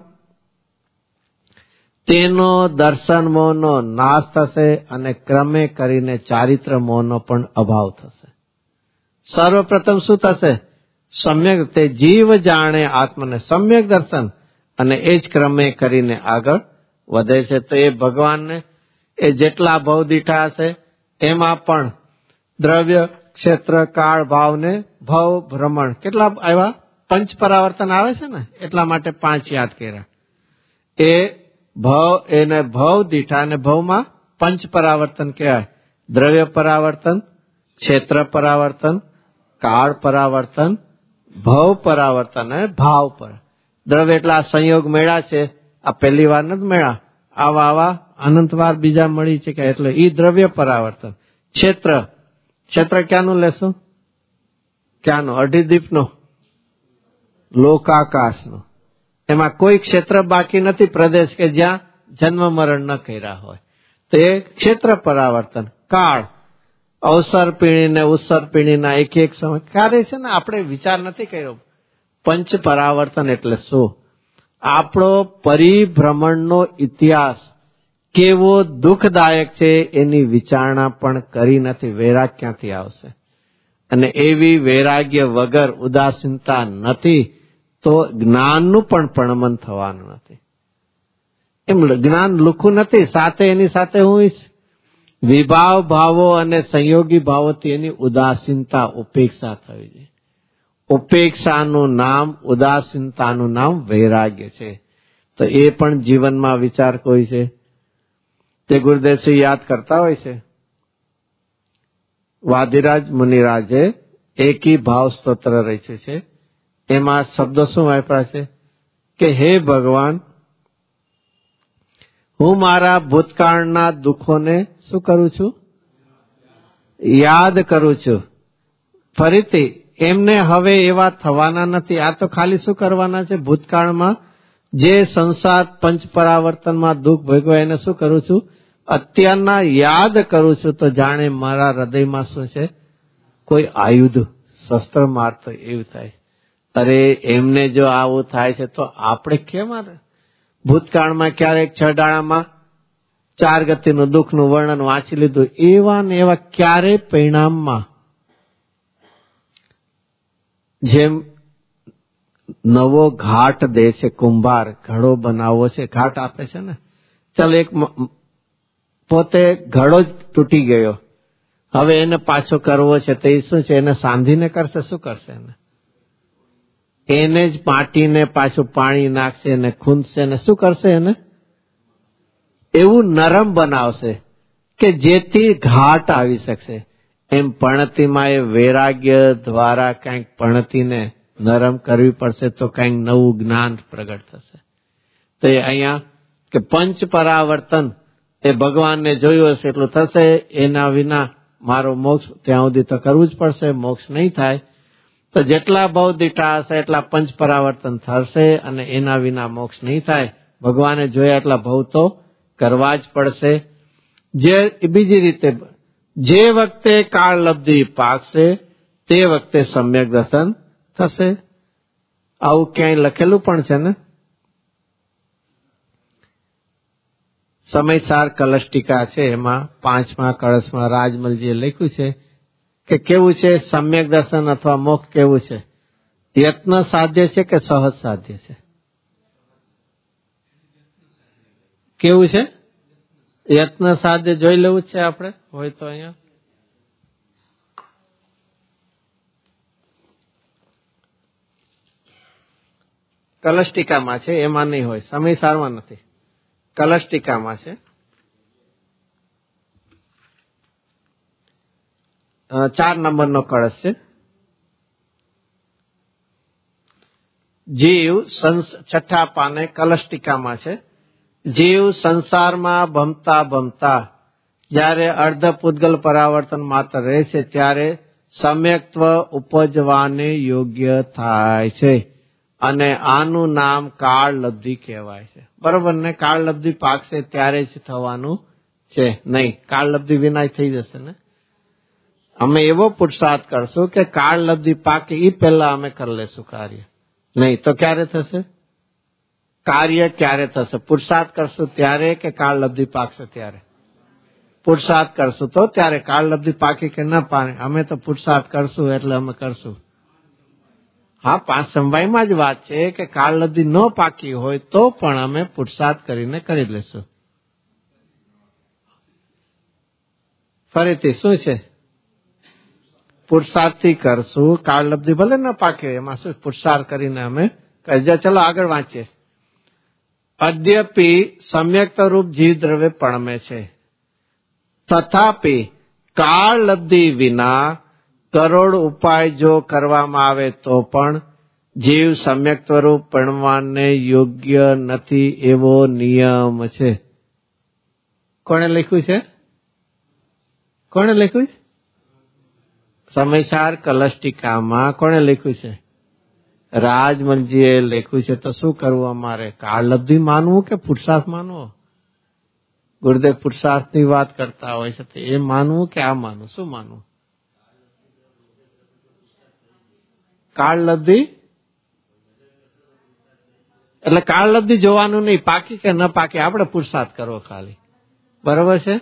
તેનો દર્શન મોહનો નાશ થશે, અને ક્રમે કરીને ચારિત્ર મોહનો પણ અભાવ થશે. સર્વપ્રથમ શું થશે? સમ્યક, તે જીવ જાણે આત્મને, સમ્યક દર્શન, અને એ જ ક્રમે કરીને આગળ વધે છે. તો એ ભગવાનને એ જેટલા ભાવ દીઠા હશે, એમાં પણ દ્રવ્ય, ક્ષેત્ર, કાળ, ભાવને ભવ ભ્રમણ કેટલા આવ્યા? 5 પરાવર્તન આવે છે ને, એટલા માટે 5 યાદ કર્યા. એ ભવ, એને ભવ દીઠા, અને ભવમાં 5 પરાવર્તન કહેવાય. દ્રવ્ય પરાવર્તન, ક્ષેત્ર પરાવર્તન, કાળ પરાવર્તન, ભવ પરાવર્તન અને ભાવ પર. દ્રવ્ય એટલે આ સંયોગ મેળા છે, આ પહેલી વાર નથી મેળા, આવા અનંતવાર બીજા મળી છે કે, એટલે ઈ દ્રવ્ય પરાવર્તન. ક્ષેત્ર, ક્ષેત્ર ક્યાંનું લેશું? ક્યાંનું? અઢીદીપનો, લોકાકાશનો. એમાં કોઈ ક્ષેત્ર બાકી નથી, પ્રદેશ કે જ્યાં જન્મ મરણ ન કર્યા હોય, તો એ ક્ષેત્ર પરાવર્તન. કાળ, અવસર પીણી ને ઉત્સર પીણીના એક સમય કાર્ય છે ને, આપણે વિચાર નથી કર્યો. 5 પરાવર્તન એટલે શું? આપણો પરિભ્રમણનો ઇતિહાસ કેવો દુઃખદાયક છે, એની વિચારણા પણ કરી નથી. વૈરાગ ક્યાંથી આવશે? અને એવી વૈરાગ્ય વગર ઉદાસીનતા નથી, તો જ્ઞાનનું પણ પ્રણમન થવાનું નથી. એમ જ્ઞાન લુખું નથી, સાથે એની સાથે હું વિભાવ ભાવો અને સંયોગી ભાવોથી એની ઉદાસીનતા, ઉપેક્ષા થવી જોઈએ. ઉપેક્ષાનું નામ, ઉદાસીનતાનું નામ વૈરાગ્ય છે. તો એ પણ જીવનમાં વિચાર કોઈ છે તે ગુરુદેવસિંહ યાદ કરતા હોય છે. વાદિરાજ મુનિરાજે એકી ભાવ સ્તોત્ર રચ્યું છે. એમાં શબ્દો શું વાપર્યા છે કે હે ભગવાન, હું મારા ભૂતકાળના દુઃખોને શું કરું છું? યાદ કરું છું. ફરીથી એમને હવે એવા થવાના નથી. આ તો ખાલી શું કરવાના છે? ભૂતકાળમાં જે સંસાર 5 પરાવર્તનમાં દુઃખ ભોગવ્યા એને શું કરું છું? અત્યારના યાદ કરું છું. તો જાણે મારા હૃદયમાં શું છે? કોઈ આયુધ, શસ્ત્ર મારતો એવું થાય. અરે એમને જો આવું થાય છે તો આપણે કેમ? ભૂતકાળમાં ક્યારેક 6 દાડામાં 4 ગતિનું દુઃખનું વર્ણન વાંચી લીધું, એવા ને એવા ક્યારે પરિણામમાં જેમ નવો ઘાટ દે છે કુંભાર, ઘડો બનાવવો છે, ઘાટ આપે છે ને, ચાલ એક પોતે ઘડો જ તૂટી ગયો, હવે એને પાછો કરવો છે, તો એ શું છે? એને સાંધીને કરશે? શું કરશે? એને જ પાટીને પાછું પાણી નાખશે ને ખૂંદશે ને શું કરશે? એને એવું નરમ બનાવશે કે જેથી ઘાટ આવી શકશે. એમ પણતીમાં એ વૈરાગ્ય દ્વારા કંઈક પણતીને નરમ કરવી પડશે, તો કંઈક નવું જ્ઞાન પ્રગટ થશે. તો એ અહીંયા કે 5 પરાવર્તન એ ભગવાનને જોયું હશે એટલું થશે. એના વિના મારો મોક્ષ ત્યાં સુધી તો કરવું જ પડશે, મોક્ષ નહીં થાય. તો જેટલા ભાવ દીઠા હશે એટલા 5 પરાવર્તન થશે, અને એના વિના મોક્ષ નહીં થાય. ભગવાને જોયા એટલા ભાવ તો કરવા જ પડશે. જે બીજી રીતે જે વખતે કાળ લબ્ધિ પાકશે તે વખતે સમ્યક દર્શન થશે. આવું ક્યાંય લખેલું પણ છે ને. સમયસાર કલષ્ટિકા છે, એમાં 5મા કળશમાં રાજમલજીએ લખ્યું છે કે કેવું છે સમ્યક દર્શન અથવા મોક્ષ કેવું છે, યત્ન સાધ્ય છે કે સહજ સાધ્ય છે? કેવું છે? યત્ન સાધ્ય જોઈ લેવું છે આપણે, હોય તો અહીંયા કલષ્ટિકામાં છે, એમાં નહીં હોય, સમયસારમાં નથી, કલષ્ટિકામાં છે. 4 નંબરનો કળશ છે. જીવ 6ઠ્ઠા પાને કલષ્ટિકામાં છે. જીવ સંસારમાં ભમતા ભમતા જ્યારે અર્ધ પૂતગલ પરાવર્તન માત્ર રહે છે ત્યારે સમ્યક્ત્વ ઉપજવાને યોગ્ય થાય છે અને આનું નામ કાળલબ્ધિ કહેવાય છે. બરોબર ને? કાળલબ્ધિ પાકશે ત્યારે જ થવાનું છે, નહીં કાળલબ્ધિ વિના થઈ જશે ને. અમે એવો પુરુષાર્થ કરશું કે કાળલબ્ધિ પાકે એ પહેલા અમે કરી લેશું કાર્ય, નહીં તો ક્યારે થશે? કાર્ય ક્યારે થશે? પુરુષાર્થ કરશું ત્યારે કે કાળલબ્ધિ પાકશે ત્યારે? પુરુષાર્થ કરશું તો ત્યારે. કાળલબ્ધિ પાકી કે ન પાકે, અમે તો પુરુષાર્થ કરશું એટલે અમે કરશું. હા, 5 સમવાયમાં જ વાત છે કે કાળલબ્ધિ ન પાકી હોય તો પણ અમે પુરુષાર્થ કરીને કરી લેશું. ફરીથી શું છે? પુરુષાર્થથી કરશું. કાળલબ્ધિ ભલે ન પાકે, એમાં શું પુરુષાર્થ કરીને અમે કરી. ચલો આગળ વાંચીએ. અદ્યપી સમ્યક્ત રૂપ જીવ દ્રવ્ય પણમે છે, તથાપી કાળલબ્ધિ વિના કરોડ ઉપાય જો કરવામાં આવે તો પણ જીવ સમ્યક સ્વરૂપ પણવાને યોગ્ય નથી એવો નિયમ છે. કોણે લખ્યું છે? કોણે લખ્યું છે? સમયસાર કલષ્ટિકામાં કોણે લખ્યું છે? રાજમલજીએ લખ્યું છે. તો શું કરવું અમારે? કાળલબ્ધિ માનવું કે પુરુષાર્થ માનવો? ગુરુદેવ પુરુષાર્થની વાત કરતા હોય છે, તો એ માનવું કે આ માનવું? શું માનવું? કાળલબ્ધિ એટલે કાળલબ્ધિ જોવાનું નહીં, પાકી કે ન પાકી, આપણે પુરુષાર્થ કરવો ખાલી. બરોબર છે?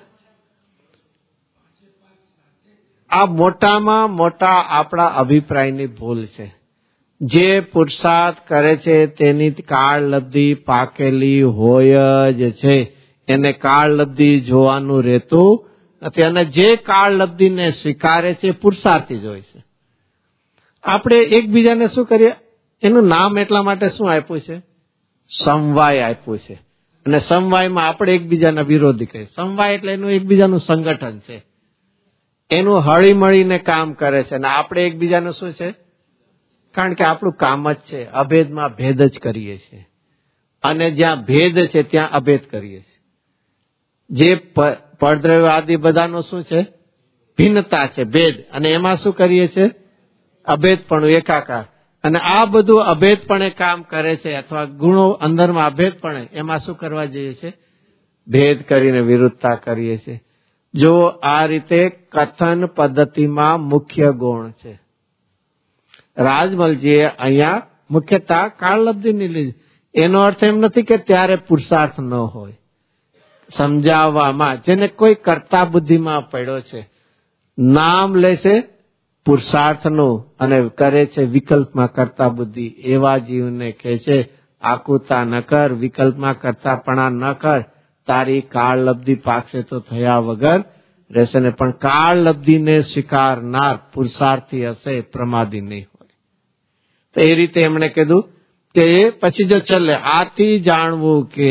આ મોટામાં મોટા આપણા અભિપ્રાયની ભૂલ છે. જે પુરુષાર્થ કરે છે તેની કાળલબ્ધિ પાકેલી હોય જ છે, એને કાળલબ્ધિ જોવાનું રહેતું નથી. અને જે કાળલબ્ધિને સ્વીકારે છે પુરુષાર્થી જ હોય છે. આપણે એકબીજાને શું કરીએ? એનું નામ એટલા માટે શું આપ્યું છે? સમવાય આપ્યું છે. અને સમવાયમાં આપણે એકબીજાના વિરોધી કહીએ. સમવાય એટલે એનું એકબીજાનું સંગઠન છે, એનું હળીમળીને કામ કરે છે. અને આપણે એકબીજાનું શું છે? કારણ કે આપણું કામ જ છે, અભેદમાં ભેદ જ કરીએ છીએ. અને જ્યાં ભેદ છે ત્યાં અભેદ કરીએ છીએ. જે પરદ્રવ્ય આદિ બધાનો શું છે? ભિન્નતા છે, ભેદ. અને એમાં શું કરીએ છીએ? અભેદપણું, એકાકાર. અને આ બધું અભેદપણે કામ કરે છે, અથવા ગુણો અંદરમાં અભેદપણે, એમાં શું કરવા જઈએ છીએ? ભેદ કરીને વિરુદ્ધતા કરીએ છીએ. જો આ રીતે કથન પદ્ધતિમાં મુખ્ય ગુણ છે. રાજમલજીએ અહીંયા મુખ્યતા કાળલબ્ધિની લીધી. એનો અર્થ એમ નથી કે ત્યારે પુરુષાર્થ ન હોય. સમજાવવામાં જેને કોઈ કર્તા બુદ્ધિમાં પડ્યો છે, નામ લેશે પુરુષાર્થનું અને કરે છે વિકલ્પમાં કરતા બુદ્ધિ, એવા જીવને કહે છે આકુતા ન કર, વિકલ્પમાં કરતાપણા ન કર, તારી કાળલબ્ધિ પાકશે તો થયા વગર રહેશે ને. પણ કાળલબ્ધિને સ્વીકારનાર પુરુષાર્થી હશે, પ્રમાદી નહીં હોય. તો એ રીતે એમણે કીધું કે પછી જો ચલે આથી જાણવું કે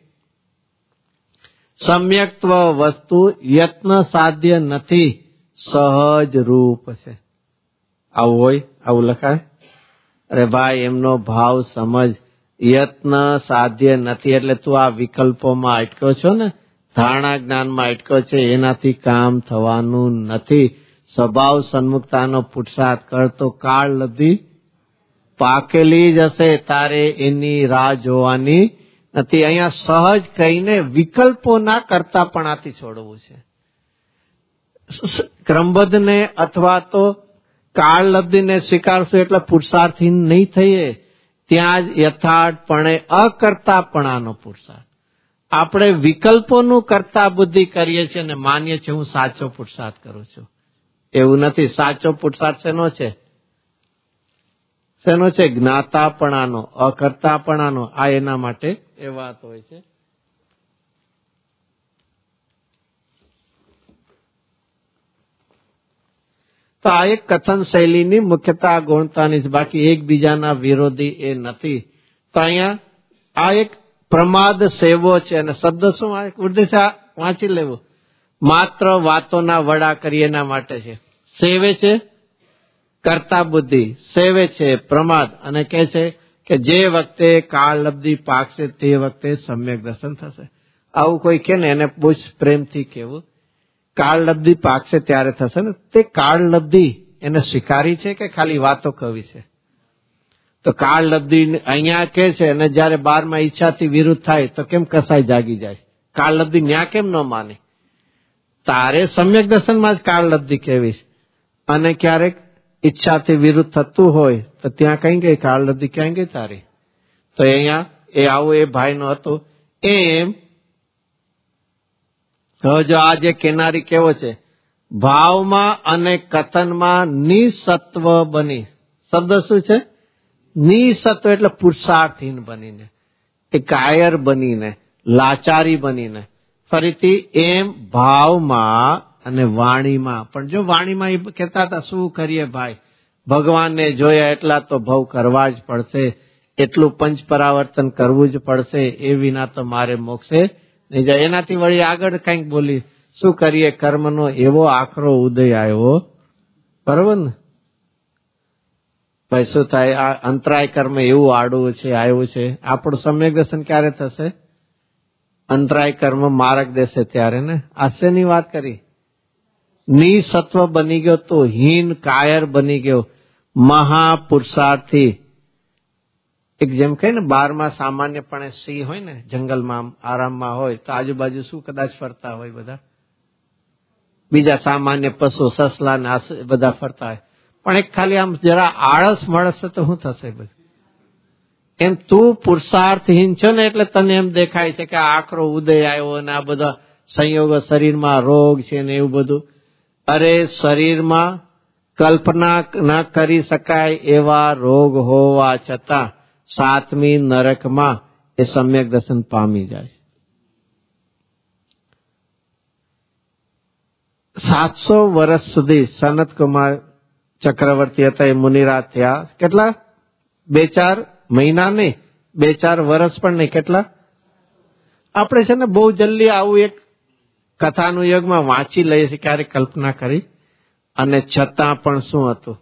સમ્યક્ત્વ વસ્તુ યત્ન સાધ્ય નથી, સહજ રૂપ છે. આવું હોય? આવું લખાય? અરે ભાઈ, એમનો ભાવ સમજ. યત્ન સાધ્ય નથી એટલે તું આ વિકલ્પોમાં અટક્યો છો ને, ધારણા જ્ઞાનમાં અટક્યો છે, એનાથી કામ થવાનું નથી. સ્વભાવ સન્મુખતાનો પુરુષાર્થ કર તો કાળલબ્ધિ પાકેલી જ હશે, તારે એની રાહ જોવાની નથી. અહીંયા સહજ કહીને વિકલ્પોના કરતાપણાથી છોડવું છે. ક્રમબદ્ધને અથવા તો કાળ લબ્ધિને સ્વીકારશું એટલે પુરુષાર્થહીન નહીં થઈએ. ત્યાં જ યથાર્થપણે અકર્તાપણાનો પુરુષાર્થ. આપણે વિકલ્પોનું કરતા બુદ્ધિ કરીએ છીએ અને માનીએ છીએ હું સાચો પુરુષાર્થ કરું છું. એવું નથી. સાચો પુરુષાર્થ શેનો છે? શેનો છે? જ્ઞાતાપણાનો, અકર્તાપણાનો. આ એના માટે એ વાત હોય છે. તો આ એક કથન શૈલીની મુખ્યતા ગુણતાની જ, બાકી એકબીજાના વિરોધી એ નથી. તો અહીંયા આ એક પ્રમાદ સેવો છે. અને શબ્દ શું ઉદ્દેશ વાંચી લેવું. માત્ર વાતોના વડા કરીએ એના માટે છે. સેવે છે કરતા બુદ્ધિ, સેવે છે પ્રમાદ, અને કહે છે કે જે વખતે કાળ લબ્ધિ પાકશે તે વખતે સમ્યક દર્શન થશે. આવું કોઈ કે ને એને બહુ પ્રેમથી કહેવું. કાળ લબ્ધિ પાકશે ત્યારે થશે ને. તે કાળ લબ્ધિ એને સ્વીકારી છે કે ખાલી વાતો કવી છે? તો કાળ લબ્ધિ અહીંયા કે છે, અને જયારે 12માં ઈચ્છાથી વિરુદ્ધ થાય તો કેમ કસાય જાગી જાય? કાળ લબ્ધિ ન્યા કેમ ન માને? તારે સમ્યક દર્શનમાં જ કાળ લબ્ધિ કહેવી. અને ક્યારેક ઈચ્છાથી વિરુદ્ધ થતું હોય તો ત્યાં કઈ ગઈ કાળ લબ્ધિ? ક્યાં ગઈ તારી? તો અહીંયા એ આવું એ ભાઈનું હતું. એમ હવે જો આ જે કેનારી કેવો છે, ભાવમાં અને કથનમાં નિસત્વ બની. શબ્દ શું છે? નિસત્વ એટલે પુરુષાર્થહીન બનીને, એ કાયર બનીને, લાચારી બનીને. ફરીથી એમ ભાવમાં અને વાણીમાં. પણ જો વાણીમાં એ કહેતા હતા શું કરીએ ભાઈ, ભગવાનને જોયા એટલા તો ભવ કરવા જ પડશે, એટલું પંચ પરાવર્તન કરવું જ પડશે, એ વિના તો મારે મોક્ષે નહીં જાય. એનાથી વળી આગળ કંઈક બોલી, શું કરીએ, કર્મનો એવો આખરો ઉદય આવ્યો. બરોબર ને ભાઈ? શું થાય? આ અંતરાય કર્મ એવું આડું છે, આવ્યું છે. આપણું સમ્યક દર્શન ક્યારે થશે? અંતરાય કર્મ માર્ગ દેશે ત્યારે ને. હાસ્યની વાત કરી. નિસત્વ બની ગયો તો હીન કાયર બની ગયો, મહાપુરુષાર્થી. એક જેમ કહે ને 12માં સામાન્યપણે સિંહ હોય ને, જંગલમાં આરામમાં હોય તો આજુબાજુ શું કદાચ ફરતા હોય બધા? બીજા સામાન્ય પશુ, સસલા ને બધા ફરતા હોય. પણ એક ખાલી આમ જરા આળસ મળશે તો શું થશે? બધું એમ તું પુરુષાર્થહીન છો ને એટલે તને એમ દેખાય છે કે આ આખરો ઉદય આવ્યો અને આ બધા સંયોગો, શરીરમાં રોગ છે ને એવું બધું. અરે શરીરમાં કલ્પના ન કરી શકાય એવા રોગ હોવા છતાં 7મી નરકમાં એ સમ્યક દર્શન પામી જાય. 700 વર્ષ સુધી સનત કુમાર ચક્રવર્તી હતા, એ મુનિરાજ થયા. કેટલા? 2-4 મહિના નહીં, 2-4 વર્ષ પણ નહીં. કેટલા? આપણે છે ને બહુ જલ્દી આવું એક કથાનું યુગમાં વાંચી લઈએ છીએ, ક્યારેક કલ્પના કરી. અને છતાં પણ શું હતું?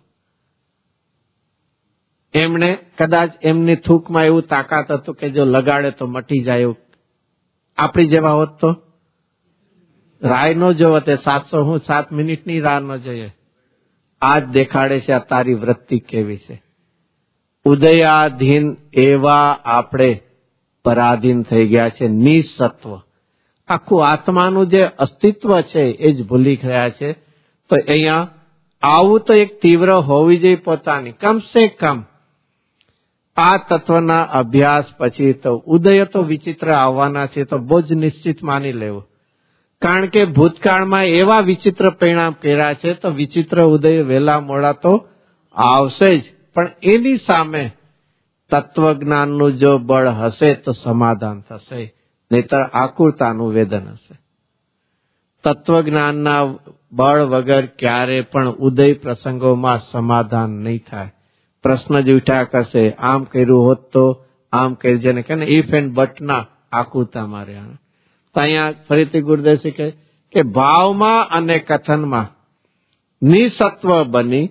એમણે કદાચ એમની થૂકમાં એવું તાકાત હતું કે જો લગાડે તો મટી જાય એવું. આપણી જેવા હોત તો રાહ ન જોવો. તે 7 મિનિટની રાહ ન જોઈએ. આજ દેખાડે છે આ તારી વૃત્તિ કેવી છે. ઉદયાધીન એવા આપણે પરાધીન થઈ ગયા છે. નિસત્વ આખું આત્માનું જે અસ્તિત્વ છે એ જ ભૂલી ગયા છે. તો અહીંયા આવું તો એક તીવ્ર હોવી જોઈએ પોતાની. કમસે કમ આ તત્વના અભ્યાસ પછી તો ઉદય તો વિચિત્ર આવવાના છે, તો બહુ જ નિશ્ચિત માની લેવું. કારણ કે ભૂતકાળમાં એવા વિચિત્ર પરિણામ કર્યા છે, તો વિચિત્ર ઉદય વહેલા મોડા તો આવશે જ. પણ એની સામે તત્વજ્ઞાનનું જો બળ હશે તો સમાધાન થશે, નહીતર આકુરતાનું વેદન હશે. તત્વજ્ઞાનના બળ વગર ક્યારે પણ ઉદય પ્રસંગોમાં સમાધાન નહીં થાય. પ્રશ્ન જ ઉઠ્યા કરશે, આમ કર્યું હોત તો, આમ કર્યું, જેને કહે ને ઇફ એન્ડ બટના આકુરતામાં રહ્યા. તો અહીંયા ફરીથી ગુરુદેવ કહે કે ભાવમાં અને કથનમાં નિસત્વ બની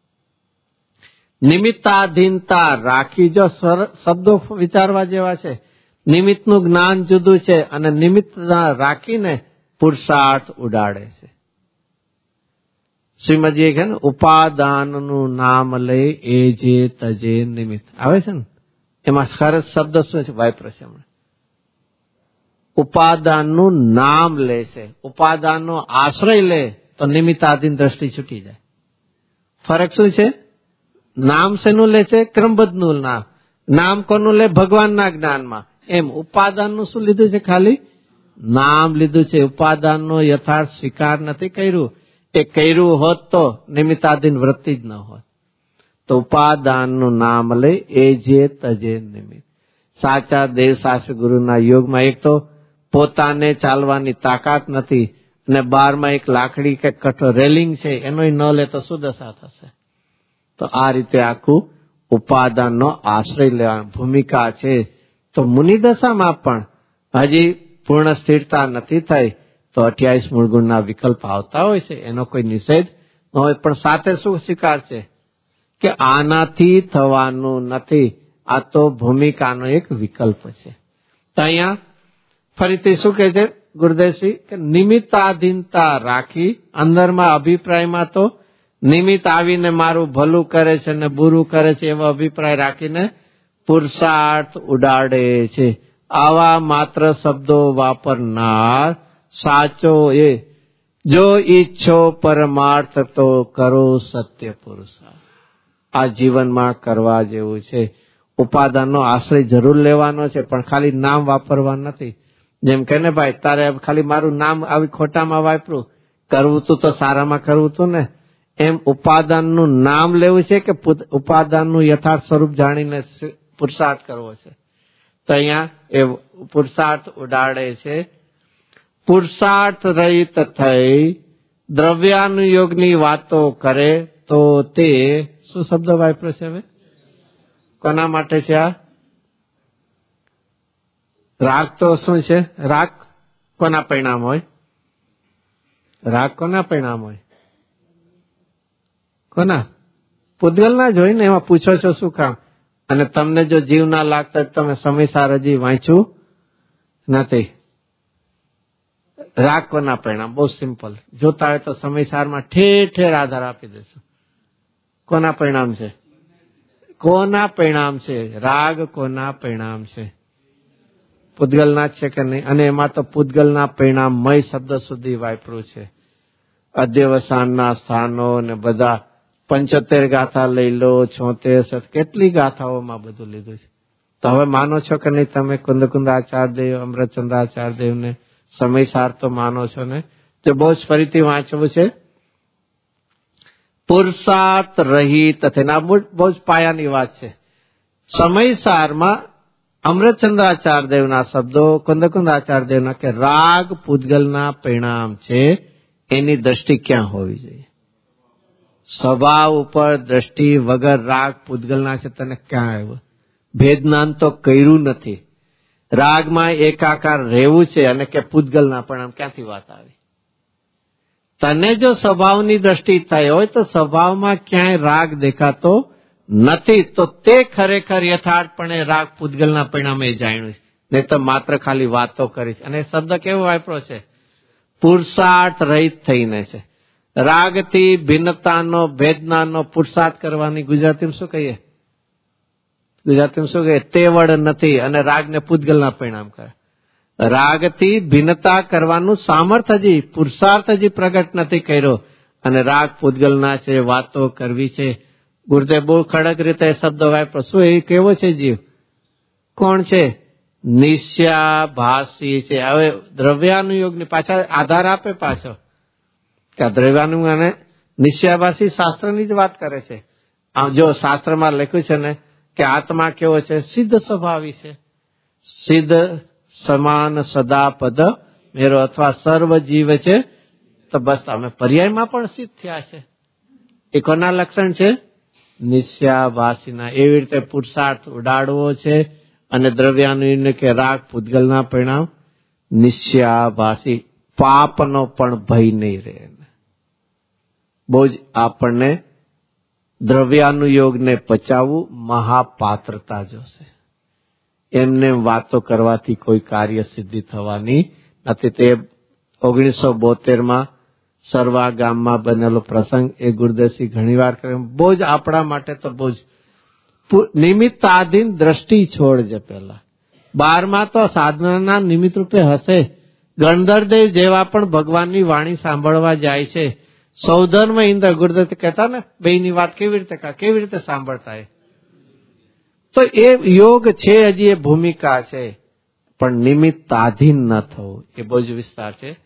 નિમિત્તાધીનતા રાખી. જો શબ્દો વિચારવા જેવા છે. નિમિત્તનું જ્ઞાન જુદું છે અને નિમિત્ત રાખીને પુરુષાર્થ ઉડાડે છે. શ્રીમદજીએ કહે ને ઉપાદાનનું નામ લે એ જે તજે નિમિત્ત આવે છે ને, એમાં સરસ શબ્દ શું છે? વાયપ્રસમણ. ઉપાદાનનું નામ લે છે. ઉપાદાનનો આશ્રય લે તો નિમિત્તાધીન દ્રષ્ટિ છૂટી જાય. ફરક શું છે? નામ શેનું લે છે? ક્રમબદ્ધનું નામ. નામ કોનું લે? ભગવાનના જ્ઞાનમાં. એમ ઉપાદાનનું શું લીધું છે? ખાલી નામ લીધું છે. ઉપાદાનનો યથાર્થ સ્વીકાર નથી કર્યું. એ કર્યું હોત તો નિમિત્તાધીન વૃત્તિ જ ન હોત. તો ઉપાદાનનું નામ લે એ જે તજે નિમિત્ત. સાચા દેવશાસ્ત્ર ગુરુના યોગમાં એક તો પોતાને ચાલવાની તાકાત નથી અને બારમાં એક લાકડી કે કઠોર રેલિંગ છે એનોય ન લે તો શું દશા થશે? તો આ રીતે આખું ઉપાદાનનો આશ્રય લેવાની ભૂમિકા છે. તો મુનિ દશામાં પણ હજી પૂર્ણ સ્થિરતા નથી થઈ તો 28 મૂળ ગુણના વિકલ્પ આવતા હોય છે, એનો કોઈ નિષેધ ન હોય. પણ સાથે શું સ્વીકાર છે કે આનાથી થવાનું નથી, આ તો ભૂમિકાનો એક વિકલ્પ છે. તો અહીંયા ફરીથી શું કહે છે ગુરુદેવશ્રી કે નિમિત્તાધીનતા રાખી અંદરમાં અભિપ્રાયમાં તો નિમિત્ત આવીને મારું ભલું કરે છે ને બુરું કરે છે એવો અભિપ્રાય રાખીને પુરુષાર્થ ઉડાડે છે. આવા માત્ર શબ્દો વાપરનાર સાચો એ જો ઈચ્છો પરમાર્થ તો કરો સત્ય પુરુષાર્થ. આ જીવનમાં કરવા જેવું છે. ઉપાદાનનો આશ્રય જરૂર લેવાનો છે પણ ખાલી નામ વાપરવા નથી. જેમ કે ને ભાઈ તારે ખાલી મારું નામ આવી ખોટામાં વાપરું, કરવું તું તો સારામાં કરવું તું ને. એમ ઉપાદાનનું નામ લેવું છે કે ઉપાદાનનું યથાર્થ સ્વરૂપ જાણીને પુરુષાર્થ કરવો છે. તો અહીંયા એ પુરુષાર્થ ઉડાડે છે. પુરુષાર્થ રહિત થઈ દ્રવ્યાનુયોગની વાતો કરે તો તે શું શબ્દ વાપર્યો છે? હવે કોના માટે છે આ? રાગ તો શું છે? રાગ કોના પરિણામ હોય? રાગ કોના પરિણામ હોય? કોના? પૂતગલના જ હોય ને. એમાં પૂછો છો શું કામ? અને તમને જો જીવ ના લાગતા તમે સમયસાર હજી વાંચ્યું નથી. રાગ કોના પરિણામ? બહુ સિમ્પલ. જોતા હોય તો સમયસારમાં ઠેર ઠેર આધાર આપી દેશું. કોના પરિણામ છે? કોના પરિણામ છે? રાગ કોના પરિણામ છે? પૂતગલના જ છે કે નહીં? અને એમાં તો પૂતગલના પરિણામ મય શબ્દ સુધી વાપર્યું છે. અધ્યવસાનના સ્થાનો ને બધા 75 ગાથા લઈ લો, 76 કેટલી ગાથાઓમાં બધું લીધું છે. તો હવે માનો છો કે નહીં તમે કુંદકુંદાચાર્યદેવ, અમૃતચંદ્રાચાર્યદેવને સમયસાર તો માનો છો ને? તો બહુ જ ફરીથી વાંચવું છે. પુરુષાર્થ રહિત થઈને બહુ જ પાયાની વાત છે. સમયસારમાં અમૃતચંદ્રાચાર્યદેવના શબ્દો, કુંદકુંદાચાર્યદેવના કે રાગ પૂતગલના પરિણામ છે, એની દ્રષ્ટિ ક્યાં હોવી જોઈએ? સ્વભાવ ઉપર દ્રષ્ટિ વગર રાગ પૂતગલના છે તને ક્યાં આવ્યું? ભેદનાન તો કર્યું નથી. રાગમાં એકાકાર રહેવું છે અને કે પૂતગલના પરિણામ ક્યાંથી વાત આવી? તને જો સ્વભાવની દ્રષ્ટિ થઈ હોય તો સ્વભાવમાં ક્યાંય રાગ દેખાતો નથી, તો તે ખરેખર યથાર્થપણે રાગ પૂતગલના પરિણામે જાણ્યું છે. નહીં તો માત્ર ખાલી વાતો કરી છે. અને શબ્દ કેવો વાપરો છે? પુરુષાર્થ રહિત થઈને છે. રાગથી ભિન્નતાનો ભેદનાનો પુરુષાર્થ કરવાની ગુજરાતીમાં શું કહીએ? ગુજરાતીમાં શું કહીએ? તેવડ નથી અને રાગને પૂતગલના પરિણામ કરે. રાગથી ભિન્નતા કરવાનું સામર્થ્ય હજી, પુરુષાર્થ હજી પ્રગટ નથી કર્યો અને રાગ પૂતગલના છે, વાતો કરવી છે. ગુરુદેવ બહુ ખડક રીતે શબ્દ વાપરો. શું એ કેવો છે જીવ? કોણ છે? નિશ્યાભાસી છે. હવે દ્રવ્યાનુયોગની પાછા આધાર આપે પાછો કે દ્રવ્યાનુયોગ અને નિશ્યાભાસી શાસ્ત્રની જ વાત કરે છે. જો શાસ્ત્રમાં લખ્યું છે ને કે આત્મા કેવો છે? સિદ્ધ સ્વભાવી છે. સિદ્ધ સમાન સદા પદ મેરો અથવા સર્વ જીવ છે. તો બસ અમે પર્યાયમાં પણ સિદ્ધ થયા છે. એ કોના લક્ષણ છે? નિશ્યાભાસીના. એવી રીતે પુરુષાર્થ ઉડાડવો છે અને દ્રવ્યાનુયોગ કે રાગ પૂતગલના પરિણામ નિશ્યાભાસી. પાપનો પણ ભય નહીં રહે. બહુ જ આપણને દ્રવ્યાનુયોગને પચાવવું મહાપાત્રતા જોશે. એમને વાતો કરવાથી કોઈ કાર્ય સિદ્ધિ થવાની નથી. તે 1972માં સરવા ગામમાં બનેલો પ્રસંગ એ ગુરુદેવસિંહ ઘણી વાર કરે. બહુ જ આપણા માટે તો બહુ જ નિમિત્તાધીન દ્રષ્ટિ છોડજે. પહેલા 12માં તો સાધનાના નિમિત્ત રૂપે હશે. ગણધરદેવ જેવા પણ ભગવાનની વાણી સાંભળવા જાય છે સૌધર્મ ઇન્દ્ર ગુરુદત્ત કહેતા ને બેની વાત કેવી રીતે સાંભળતા એ તો એ યોગ છે, હજી એ ભૂમિકા છે, પણ નિમિત્તાધીન ન થવું એ બહુ જ વિસ્તાર છે.